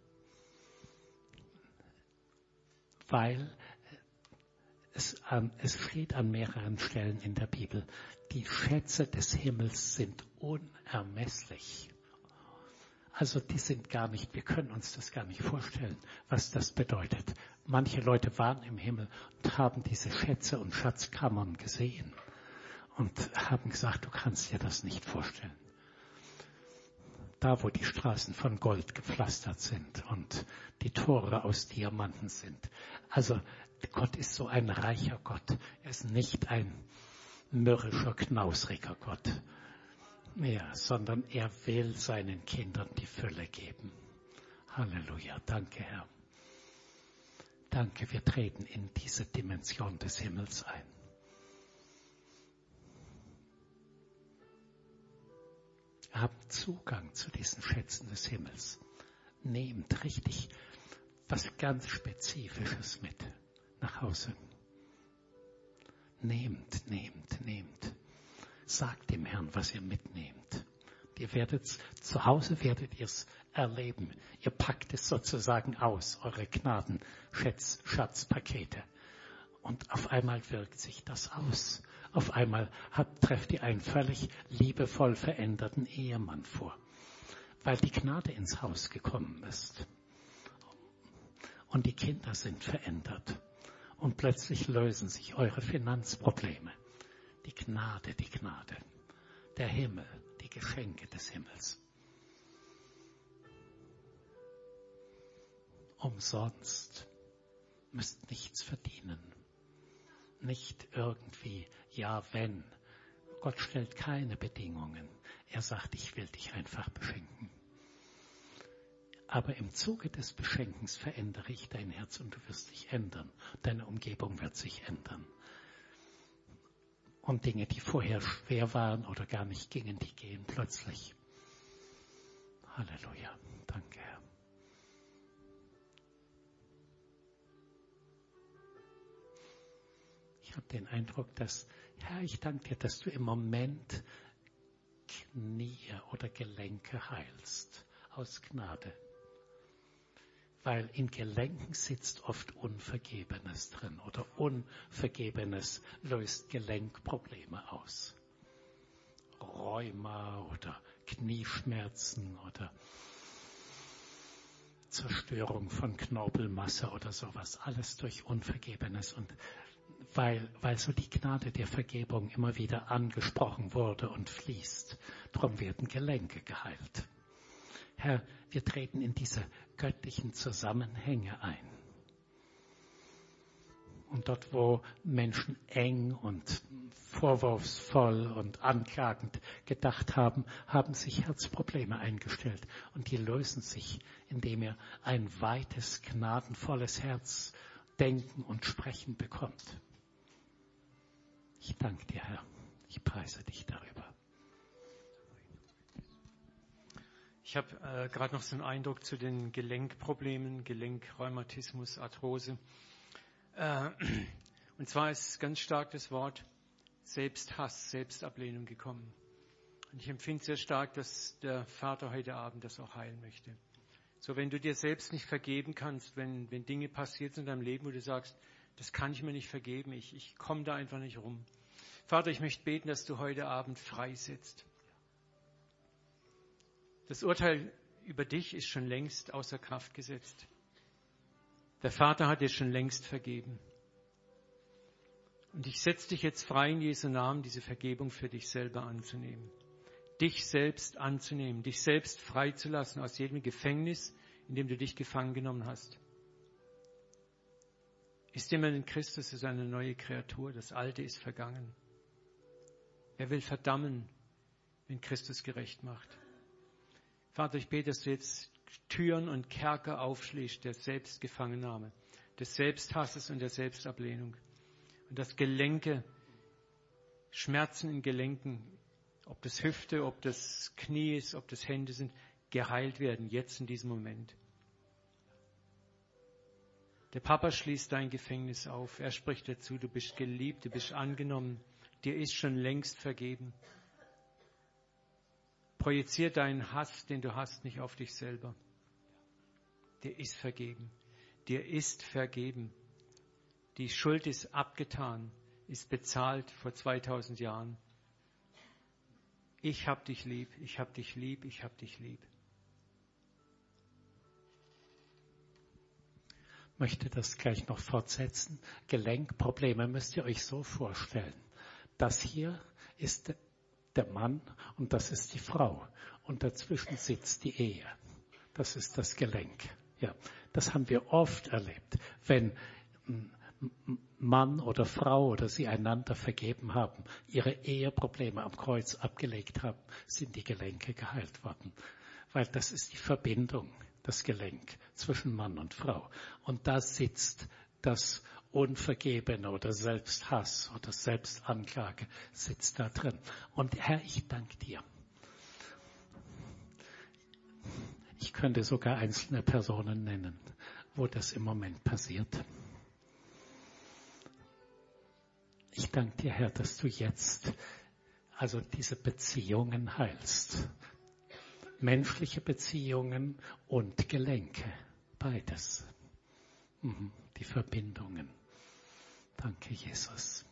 Weil es, an, es steht an mehreren Stellen in der Bibel, die Schätze des Himmels sind unermesslich. Also die sind gar nicht, wir können uns das gar nicht vorstellen, was das bedeutet. Manche Leute waren im Himmel und haben diese Schätze und Schatzkammern gesehen und haben gesagt, du kannst dir das nicht vorstellen. Da, wo die Straßen von Gold gepflastert sind und die Tore aus Diamanten sind. Also Gott ist so ein reicher Gott. Er ist nicht ein mürrischer, knausriger Gott. Ja, sondern er will seinen Kindern die Fülle geben. Halleluja. Danke, Herr. Danke, wir treten in diese Dimension des Himmels ein. Habt Zugang zu diesen Schätzen des Himmels. Nehmt richtig was ganz Spezifisches mit nach Hause. Nehmt, nehmt, nehmt. Sagt dem Herrn, was ihr mitnehmt. Ihr werdet zu Hause werdet ihr es erleben. Ihr packt es sozusagen aus, eure Gnaden, Schätz, Schatzpakete. Und auf einmal wirkt sich das aus. Auf einmal habt, trefft ihr einen völlig liebevoll veränderten Ehemann vor, weil die Gnade ins Haus gekommen ist. Und die Kinder sind verändert. Und plötzlich lösen sich eure Finanzprobleme. Die Gnade, die Gnade. Der Himmel, die Geschenke des Himmels. Umsonst. Müsst nichts verdienen. Nicht irgendwie, ja, wenn. Gott stellt keine Bedingungen. Er sagt, ich will dich einfach beschenken. Aber im Zuge des Beschenkens verändere ich dein Herz und du wirst dich ändern. Deine Umgebung wird sich ändern. Und Dinge, die vorher schwer waren oder gar nicht gingen, die gehen plötzlich. Halleluja. Danke, Herr. Ich habe den Eindruck, dass, Herr, ich danke dir, dass du im Moment Knie oder Gelenke heilst. Aus Gnade. Weil in Gelenken sitzt oft Unvergebenes drin oder Unvergebenes löst Gelenkprobleme aus. Rheuma oder Knieschmerzen oder Zerstörung von Knorpelmasse oder sowas. Alles durch Unvergebenes. Und weil, weil so die Gnade der Vergebung immer wieder angesprochen wurde und fließt, darum werden Gelenke geheilt. Herr, wir treten in diese göttlichen Zusammenhänge ein. Und dort, wo Menschen eng und vorwurfsvoll und anklagend gedacht haben, haben sich Herzprobleme eingestellt. Und die lösen sich, indem ihr ein weites, gnadenvolles Herz denken und sprechen bekommt. Ich danke dir, Herr. Ich preise dich darüber. Ich habe äh, gerade noch so einen Eindruck zu den Gelenkproblemen, Gelenkrheumatismus, Arthrose. Äh, und zwar ist ganz stark das Wort Selbsthass, Selbstablehnung gekommen. Und ich empfinde sehr stark, dass der Vater heute Abend das auch heilen möchte. So, wenn du dir selbst nicht vergeben kannst, wenn, wenn Dinge passiert sind in deinem Leben, wo du sagst, das kann ich mir nicht vergeben, ich, ich komme da einfach nicht rum. Vater, ich möchte beten, dass du heute Abend freisetzt. Das Urteil über dich ist schon längst außer Kraft gesetzt. Der Vater hat dir schon längst vergeben. Und ich setze dich jetzt frei in Jesu Namen, diese Vergebung für dich selber anzunehmen. Dich selbst anzunehmen, dich selbst freizulassen aus jedem Gefängnis, in dem du dich gefangen genommen hast. Ist jemand in Christus, ist eine neue Kreatur, das Alte ist vergangen. Er will verdammen, wenn Christus gerecht macht. Vater, ich bete, dass du jetzt Türen und Kerker aufschließt, der Selbstgefangennahme, des Selbsthasses und der Selbstablehnung. Und dass Gelenke, Schmerzen in Gelenken, ob das Hüfte, ob das Knie ist, ob das Hände sind, geheilt werden, jetzt in diesem Moment. Der Papa schließt dein Gefängnis auf. Er spricht dazu, du bist geliebt, du bist angenommen, dir ist schon längst vergeben. Projizier deinen Hass, den du hast, nicht auf dich selber. Dir ist vergeben. Dir ist vergeben. Die Schuld ist abgetan, ist bezahlt vor zweitausend Jahren. Ich hab dich lieb, ich hab dich lieb, ich hab dich lieb. Ich möchte das gleich noch fortsetzen. Gelenkprobleme müsst ihr euch so vorstellen. Das hier ist der Mann und das ist die Frau. Und dazwischen sitzt die Ehe. Das ist das Gelenk. Ja, das haben wir oft erlebt. Wenn Mann oder Frau oder sie einander vergeben haben, ihre Eheprobleme am Kreuz abgelegt haben, sind die Gelenke geheilt worden. Weil das ist die Verbindung, das Gelenk zwischen Mann und Frau. Und da sitzt das Unvergebene oder Selbsthass oder Selbstanklage sitzt da drin. Und Herr, ich danke dir. Ich könnte sogar einzelne Personen nennen, wo das im Moment passiert. Ich danke dir, Herr, dass du jetzt also diese Beziehungen heilst. Menschliche Beziehungen und Gelenke, beides. Mhm, die Verbindungen. Danke, Jesus.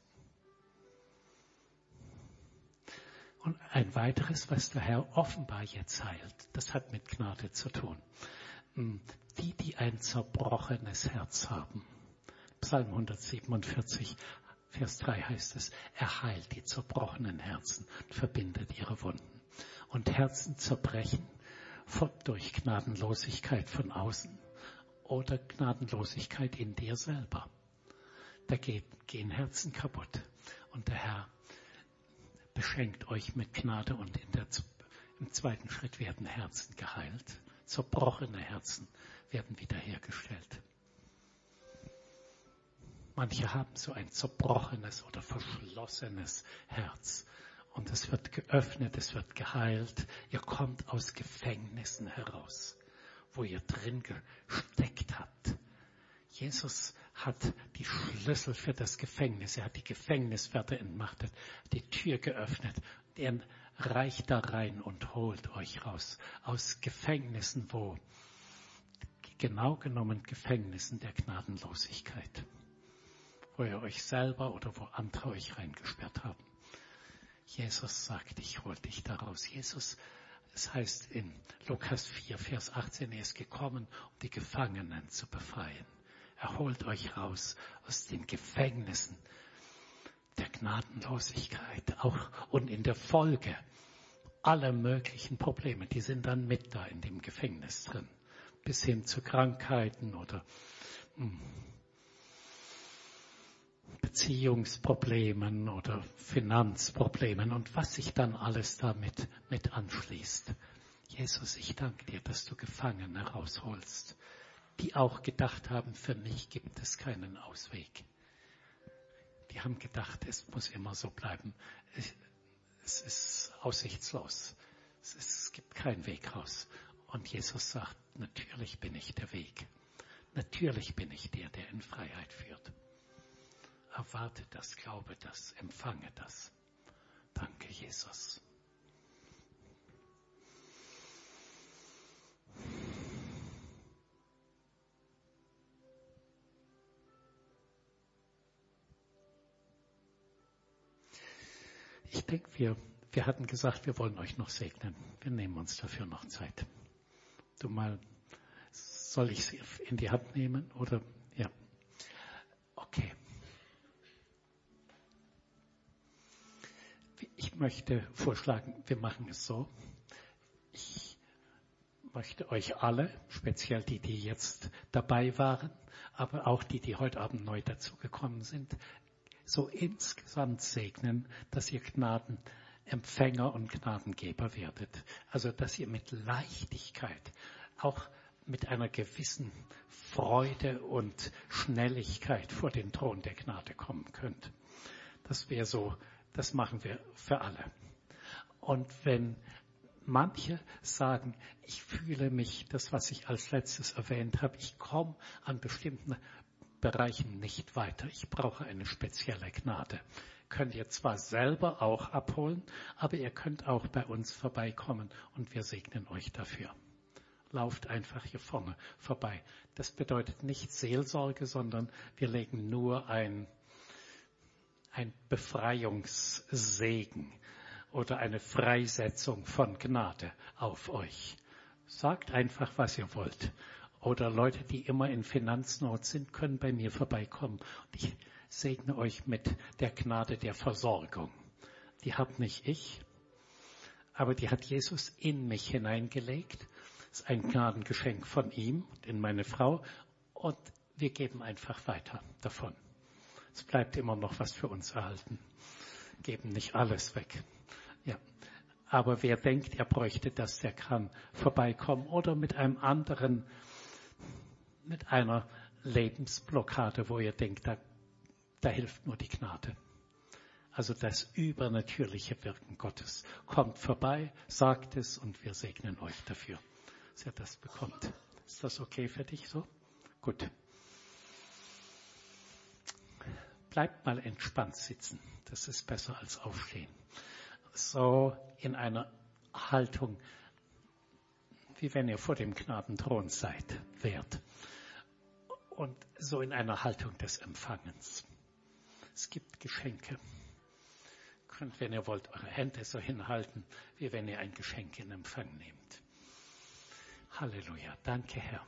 Und ein weiteres, was der Herr offenbar jetzt heilt, das hat mit Gnade zu tun. Die, die ein zerbrochenes Herz haben. Psalm hundertsiebenundvierzig, Vers drei heißt es, er heilt die zerbrochenen Herzen und verbindet ihre Wunden. Und Herzen zerbrechen von, durch Gnadenlosigkeit von außen oder Gnadenlosigkeit in dir selber. Da geht, gehen Herzen kaputt. Und der Herr beschenkt euch mit Gnade und in der, im zweiten Schritt werden Herzen geheilt. Zerbrochene Herzen werden wiederhergestellt. Manche haben so ein zerbrochenes oder verschlossenes Herz. Und es wird geöffnet, es wird geheilt. Ihr kommt aus Gefängnissen heraus, wo ihr drin gesteckt habt. Jesus hat die Schlüssel für das Gefängnis. Er hat die Gefängniswärter entmachtet, die Tür geöffnet. Er reicht da rein und holt euch raus aus Gefängnissen, wo genau genommen Gefängnissen der Gnadenlosigkeit, wo ihr euch selber oder wo andere euch reingesperrt haben. Jesus sagt, ich hol dich da raus. Jesus, es heißt in Lukas vier, Vers achtzehn, er ist gekommen, um die Gefangenen zu befreien. Er holt euch raus aus den Gefängnissen der Gnadenlosigkeit, auch und in der Folge aller möglichen Probleme, die sind dann mit da in dem Gefängnis drin, bis hin zu Krankheiten oder mh, Beziehungsproblemen oder Finanzproblemen und was sich dann alles damit mit anschließt. Jesus, ich danke dir, dass du Gefangene rausholst, die auch gedacht haben, für mich gibt es keinen Ausweg. Die haben gedacht, es muss immer so bleiben. Es ist aussichtslos. Es, ist, es gibt keinen Weg raus. Und Jesus sagt, natürlich bin ich der Weg. Natürlich bin ich der, der in Freiheit führt. Erwarte das, glaube das, empfange das. Danke, Jesus. Ich denke, wir, wir hatten gesagt, wir wollen euch noch segnen. Wir nehmen uns dafür noch Zeit. Du mal, soll ich sie in die Hand nehmen oder? Ja. Okay. Ich möchte vorschlagen, wir machen es so. Ich möchte euch alle, speziell die, die jetzt dabei waren, aber auch die, die heute Abend neu dazugekommen sind, so insgesamt segnen, dass ihr Gnadenempfänger und Gnadengeber werdet. Also, dass ihr mit Leichtigkeit, auch mit einer gewissen Freude und Schnelligkeit vor den Thron der Gnade kommen könnt. Das wäre so, das machen wir für alle. Und wenn manche sagen, ich fühle mich, das was ich als letztes erwähnt habe, ich komme an bestimmten Bereichen nicht weiter. Ich brauche eine spezielle Gnade. Könnt ihr zwar selber auch abholen, aber ihr könnt auch bei uns vorbeikommen und wir segnen euch dafür. Lauft einfach hier vorne vorbei. Das bedeutet nicht Seelsorge, sondern wir legen nur ein, ein Befreiungssegen oder eine Freisetzung von Gnade auf euch. Sagt einfach, was ihr wollt. Oder Leute, die immer in Finanznot sind, können bei mir vorbeikommen. Und ich segne euch mit der Gnade der Versorgung. Die habe nicht ich, aber die hat Jesus in mich hineingelegt. Das ist ein Gnadengeschenk von ihm, in meine Frau. Und wir geben einfach weiter davon. Es bleibt immer noch was für uns erhalten. Geben nicht alles weg. Ja. Aber wer denkt, er bräuchte das, der kann vorbeikommen oder mit einem anderen, mit einer Lebensblockade, wo ihr denkt, da, da hilft nur die Gnade. Also das übernatürliche Wirken Gottes. Kommt vorbei, sagt es und wir segnen euch dafür, dass ihr das bekommt. Ist das okay für dich so? Gut. Bleibt mal entspannt sitzen. Das ist besser als aufstehen. So in einer Haltung, wie wenn ihr vor dem Gnadenthron seid, wärt. Und so in einer Haltung des Empfangens. Es gibt Geschenke. Ihr könnt, wenn ihr wollt, eure Hände so hinhalten, wie wenn ihr ein Geschenk in Empfang nehmt. Halleluja. Danke, Herr.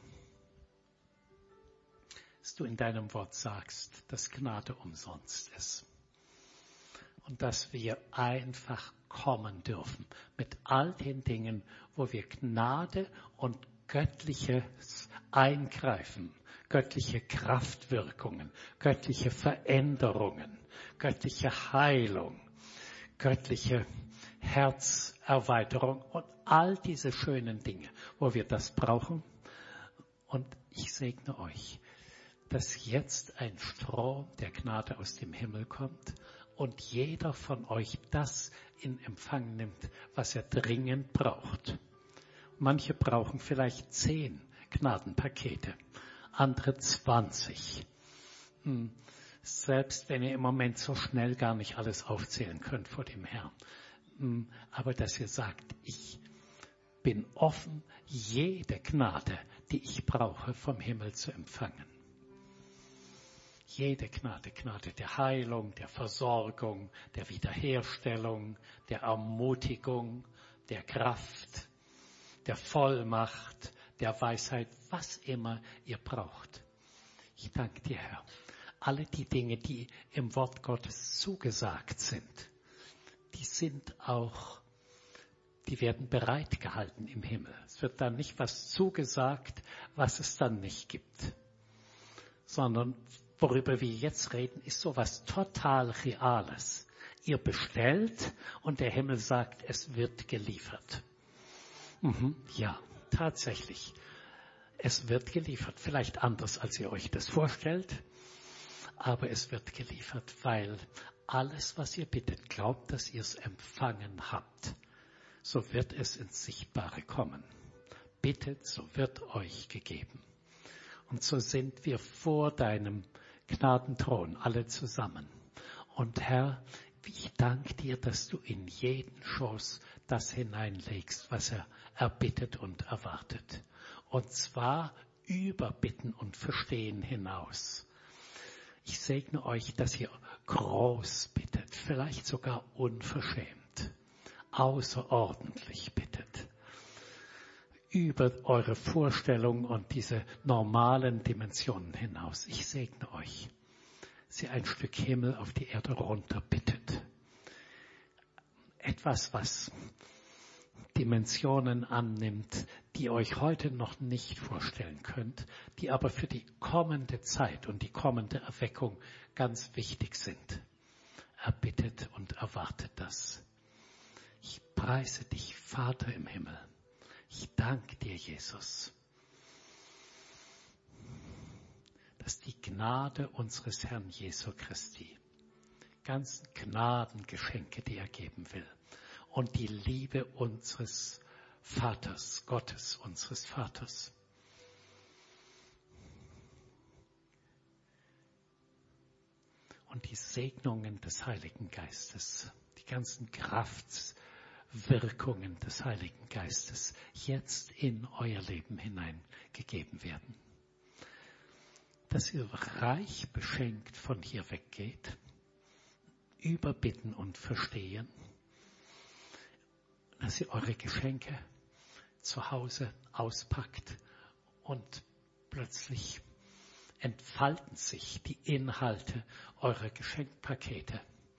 Dass du in deinem Wort sagst, dass Gnade umsonst ist. Und dass wir einfach kommen dürfen mit all den Dingen, wo wir Gnade und göttliches Eingreifen, göttliche Kraftwirkungen, göttliche Veränderungen, göttliche Heilung, göttliche Herzerweiterung und all diese schönen Dinge, wo wir das brauchen. Und ich segne euch, dass jetzt ein Strom der Gnade aus dem Himmel kommt und jeder von euch das in Empfang nimmt, was er dringend braucht. Manche brauchen vielleicht zehn Gnadenpakete, andere zwanzig. Selbst wenn ihr im Moment so schnell gar nicht alles aufzählen könnt vor dem Herrn. Aber dass ihr sagt, ich bin offen, jede Gnade, die ich brauche, vom Himmel zu empfangen. Jede Gnade, Gnade der Heilung, der Versorgung, der Wiederherstellung, der Ermutigung, der Kraft, der Vollmacht, der Weisheit, was immer ihr braucht. Ich danke dir, Herr. Alle die Dinge, die im Wort Gottes zugesagt sind, die sind auch, die werden bereitgehalten im Himmel. Es wird dann nicht was zugesagt, was es dann nicht gibt, sondern worüber wir jetzt reden, ist sowas total Reales. Ihr bestellt und der Himmel sagt, es wird geliefert. Mhm, ja, tatsächlich. Es wird geliefert. Vielleicht anders, als ihr euch das vorstellt. Aber es wird geliefert, weil alles, was ihr bittet, glaubt, dass ihr es empfangen habt. So wird es ins Sichtbare kommen. Bittet, so wird euch gegeben. Und so sind wir vor deinem Gnadenthron alle zusammen. Und Herr, ich danke dir, dass du in jeden Schoß das hineinlegst, was er erbittet und erwartet. Und zwar über Bitten und Verstehen hinaus. Ich segne euch, dass ihr groß bittet, vielleicht sogar unverschämt, außerordentlich bittet. Über eure Vorstellung und diese normalen Dimensionen hinaus. Ich segne euch, dass ihr ein Stück Himmel auf die Erde runter bittet. Etwas, was Dimensionen annimmt, die ihr euch heute noch nicht vorstellen könnt, die aber für die kommende Zeit und die kommende Erweckung ganz wichtig sind. Erbittet und erwartet das. Ich preise dich, Vater im Himmel. Ich danke dir, Jesus, dass die Gnade unseres Herrn Jesu Christi, ganzen Gnadengeschenke, die er geben will, und die Liebe unseres Vaters, Gottes, unseres Vaters, und die Segnungen des Heiligen Geistes, die ganzen Kraftwirkungen des Heiligen Geistes jetzt in euer Leben hineingegeben werden. Dass ihr reich beschenkt von hier weggeht, überbitten und verstehen, dass ihr eure Geschenke zu Hause auspackt und plötzlich entfalten sich die Inhalte eurer Geschenkpakete.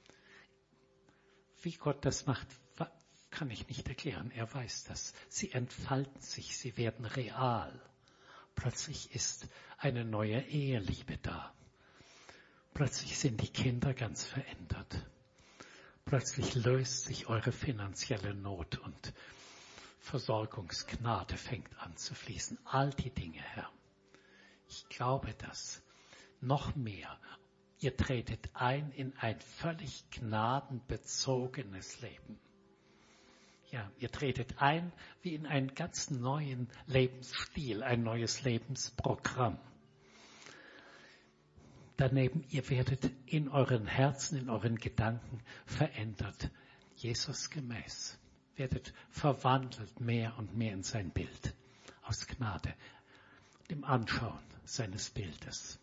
Wie Gott das macht, kann ich nicht erklären. Er weiß das. Sie entfalten sich, sie werden real. Plötzlich ist eine neue Eheliebe da. Plötzlich sind die Kinder ganz verändert. Plötzlich löst sich eure finanzielle Not und Versorgungsgnade fängt an zu fließen. All die Dinge, Herr. Ich glaube das. Noch mehr. Ihr tretet ein in ein völlig gnadenbezogenes Leben. Ja, ihr tretet ein wie in einen ganz neuen Lebensstil, ein neues Lebensprogramm. Daneben, ihr werdet in euren Herzen, in euren Gedanken verändert. Jesus gemäß. Werdet verwandelt mehr und mehr in sein Bild. Aus Gnade. Und im Anschauen seines Bildes.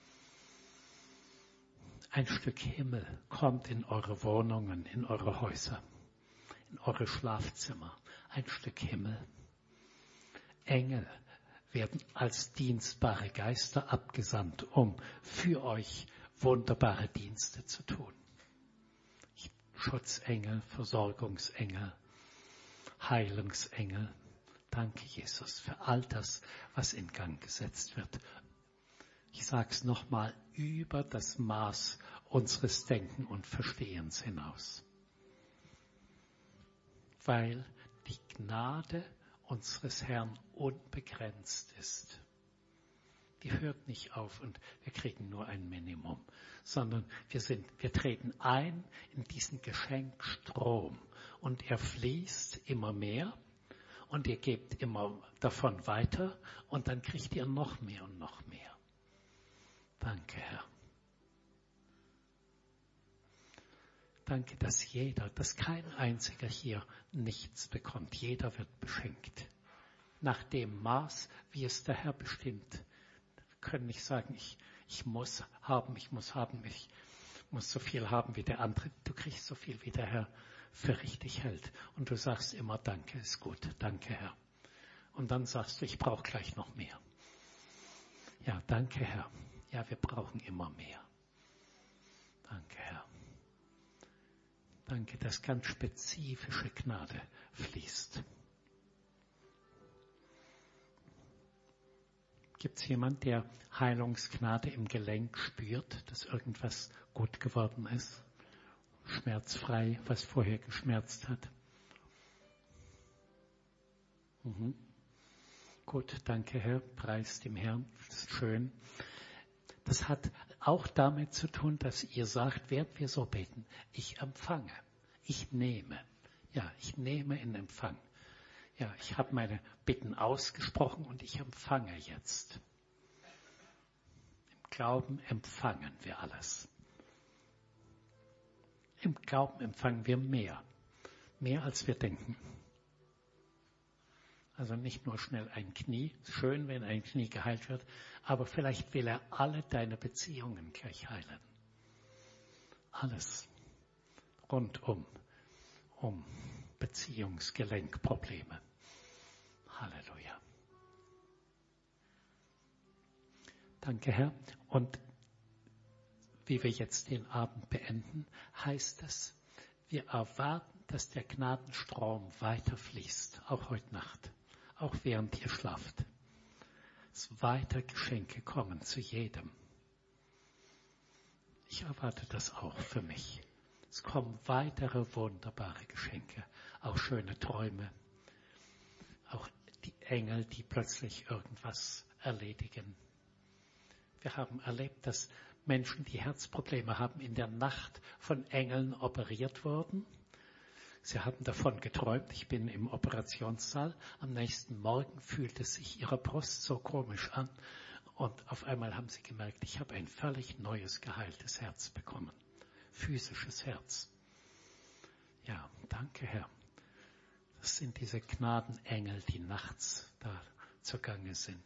Ein Stück Himmel kommt in eure Wohnungen, in eure Häuser, in eure Schlafzimmer. Ein Stück Himmel. Engel werden als dienstbare Geister abgesandt, um für euch wunderbare Dienste zu tun. Schutzengel, Versorgungsengel, Heilungsengel. Danke, Jesus, für all das, was in Gang gesetzt wird. Ich sage es nochmal, über das Maß unseres Denken und Verstehens hinaus. Weil die Gnade unseres Herrn unbegrenzt ist. Die hört nicht auf und wir kriegen nur ein Minimum, sondern wir sind, wir treten ein in diesen Geschenkstrom und er fließt immer mehr und ihr gebt immer davon weiter und dann kriegt ihr noch mehr und noch mehr. Danke, Herr. Danke, dass jeder, dass kein einziger hier nichts bekommt. Jeder wird beschenkt. Nach dem Maß, wie es der Herr bestimmt. Wir können nicht sagen, ich, ich muss haben, ich muss haben, ich muss so viel haben wie der andere. Du kriegst so viel, wie der Herr für richtig hält. Und du sagst immer, danke, ist gut, danke, Herr. Und dann sagst du, ich brauche gleich noch mehr. Ja, danke, Herr. Ja, wir brauchen immer mehr. Danke, Herr. Danke, dass ganz spezifische Gnade fließt. Gibt es jemand, der Heilungsgnade im Gelenk spürt, dass irgendwas gut geworden ist? Schmerzfrei, was vorher geschmerzt hat? Mhm. Gut, danke Herr, preis dem Herrn, das ist schön. Das hat auch damit zu tun, dass ihr sagt, während wir so beten, ich empfange, ich nehme. Ja, ich nehme in Empfang. Ja, ich habe meine Bitten ausgesprochen und ich empfange jetzt. Im Glauben empfangen wir alles. Im Glauben empfangen wir mehr. Mehr als wir denken. Also nicht nur schnell ein Knie, schön, wenn ein Knie geheilt wird, aber vielleicht will er alle deine Beziehungen gleich heilen. Alles rundum, um Beziehungsgelenkprobleme. Halleluja. Danke, Herr. Und wie wir jetzt den Abend beenden, heißt es, wir erwarten, dass der Gnadenstrom weiter fließt, auch heute Nacht. Auch während ihr schlaft. Dass weiter Geschenke kommen zu jedem. Ich erwarte das auch für mich. Es kommen weitere wunderbare Geschenke. Auch schöne Träume. Auch die Engel, die plötzlich irgendwas erledigen. Wir haben erlebt, dass Menschen, die Herzprobleme haben, in der Nacht von Engeln operiert wurden. Sie hatten davon geträumt, ich bin im Operationssaal. Am nächsten Morgen fühlte sich ihre Brust so komisch an. Und auf einmal haben sie gemerkt, ich habe ein völlig neues, geheiltes Herz bekommen. Physisches Herz. Ja, danke Herr. Das sind diese Gnadenengel, die nachts da zugange sind.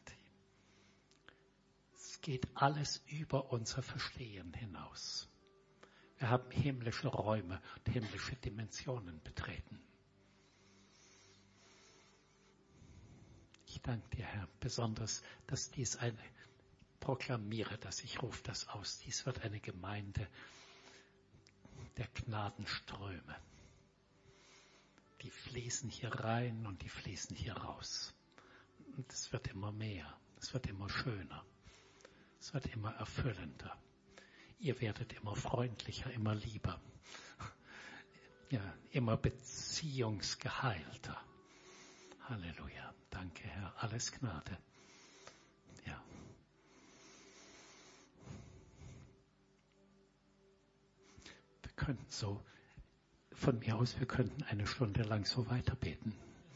Es geht alles über unser Verstehen hinaus. Wir haben himmlische Räume und himmlische Dimensionen betreten. Ich danke dir, Herr, besonders, dass dies eine, proklamiere, dass ich rufe das aus, dies wird eine Gemeinde der Gnadenströme. Die fließen hier rein und die fließen hier raus. Und es wird immer mehr, es wird immer schöner, es wird immer erfüllender. Ihr werdet immer freundlicher, immer lieber, ja, immer beziehungsgeheilter. Halleluja. Danke, Herr. Alles Gnade. Ja. Wir könnten so, von mir aus, wir könnten eine Stunde lang so weiterbeten.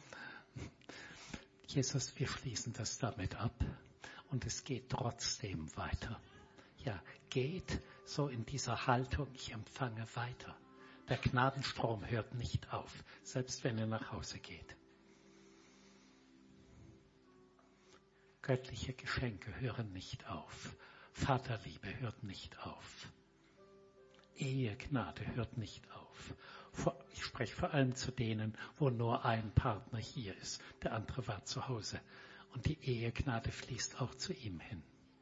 Jesus, wir schließen das damit ab und es geht trotzdem weiter. Ja, geht so in dieser Haltung, ich empfange weiter. Der Gnadenstrom hört nicht auf, selbst wenn er nach Hause geht. Göttliche Geschenke hören nicht auf. Vaterliebe hört nicht auf. Ehegnade hört nicht auf. Ich spreche vor allem zu denen, wo nur ein Partner hier ist. Der andere war zu Hause. Und die Ehegnade fließt auch zu ihm hin.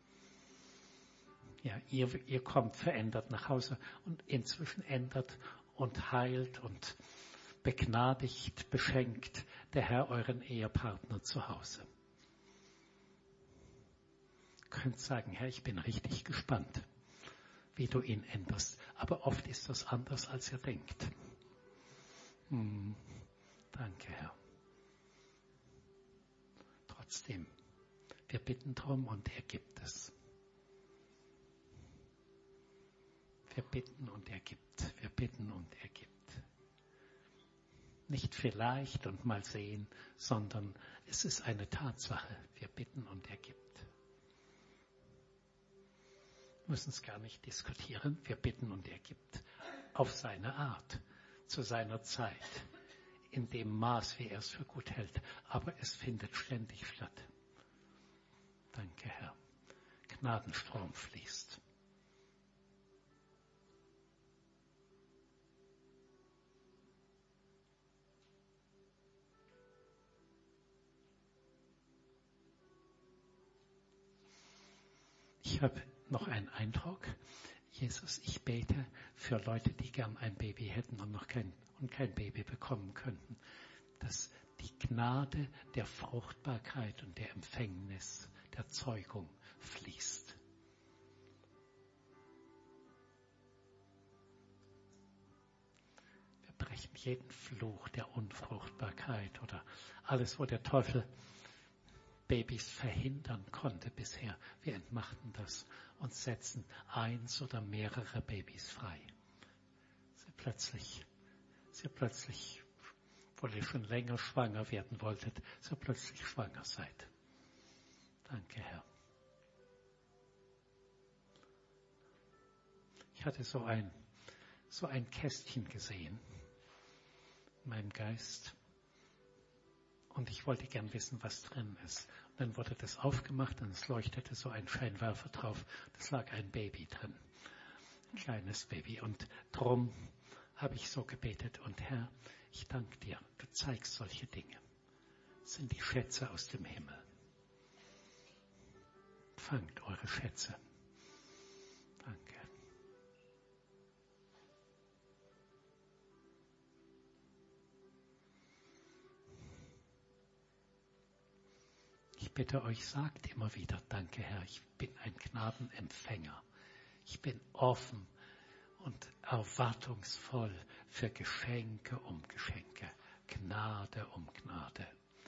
Ja, ihr, ihr kommt verändert nach Hause und inzwischen ändert und heilt und begnadigt, beschenkt der Herr euren Ehepartner zu Hause. Ihr könnt sagen, Herr, ich bin richtig gespannt, wie du ihn änderst. Aber oft ist das anders, als ihr denkt. Hm, danke, Herr. Trotzdem, wir bitten drum und er gibt es. Wir bitten und er gibt. Wir bitten und er gibt. Nicht vielleicht und mal sehen, sondern es ist eine Tatsache. Wir bitten und er gibt. Wir müssen es gar nicht diskutieren. Wir bitten und er gibt. Auf seine Art, zu seiner Zeit, in dem Maß, wie er es für gut hält. Aber es findet ständig statt. Danke, Herr. Gnadenstrom fließt. Ich habe noch einen Eindruck. Jesus, ich bete für Leute, die gern ein Baby hätten und noch kein, und kein Baby bekommen könnten, dass die Gnade der Fruchtbarkeit und der Empfängnis, der Zeugung fließt. Wir brechen jeden Fluch der Unfruchtbarkeit oder alles, wo der Teufel Babys verhindern konnte bisher. Wir entmachten das und setzen eins oder mehrere Babys frei. Sie plötzlich, sie plötzlich, obwohl ihr schon länger schwanger werden wolltet, so plötzlich schwanger seid. Danke, Herr. Ich hatte so ein, so ein Kästchen gesehen in meinem Geist. Und ich wollte gern wissen, was drin ist. Und dann wurde das aufgemacht und es leuchtete so ein Scheinwerfer drauf. Es lag ein Baby drin. Ein kleines Baby. Und drum habe ich so gebetet. Und Herr, ich danke dir. Du zeigst solche Dinge. Das sind die Schätze aus dem Himmel. Fangt eure Schätze. Danke. Ich bitte euch, sagt immer wieder, danke Herr, ich bin ein Gnadenempfänger. Ich bin offen und erwartungsvoll für Geschenke um Geschenke, Gnade um Gnade.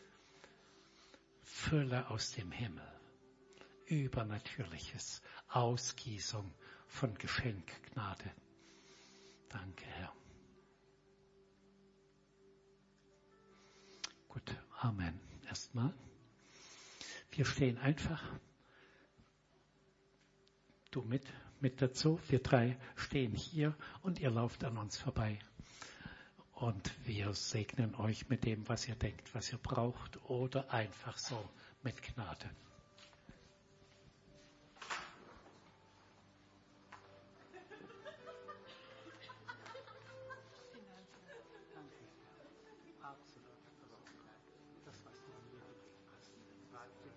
Fülle aus dem Himmel, Übernatürliches, Ausgießung von Geschenk, Gnade. Danke Herr. Gut, Amen. Erstmal. Wir stehen einfach, du mit, mit dazu, wir drei stehen hier und ihr lauft an uns vorbei. Und wir segnen euch mit dem, was ihr denkt, was ihr braucht oder einfach so mit Gnade.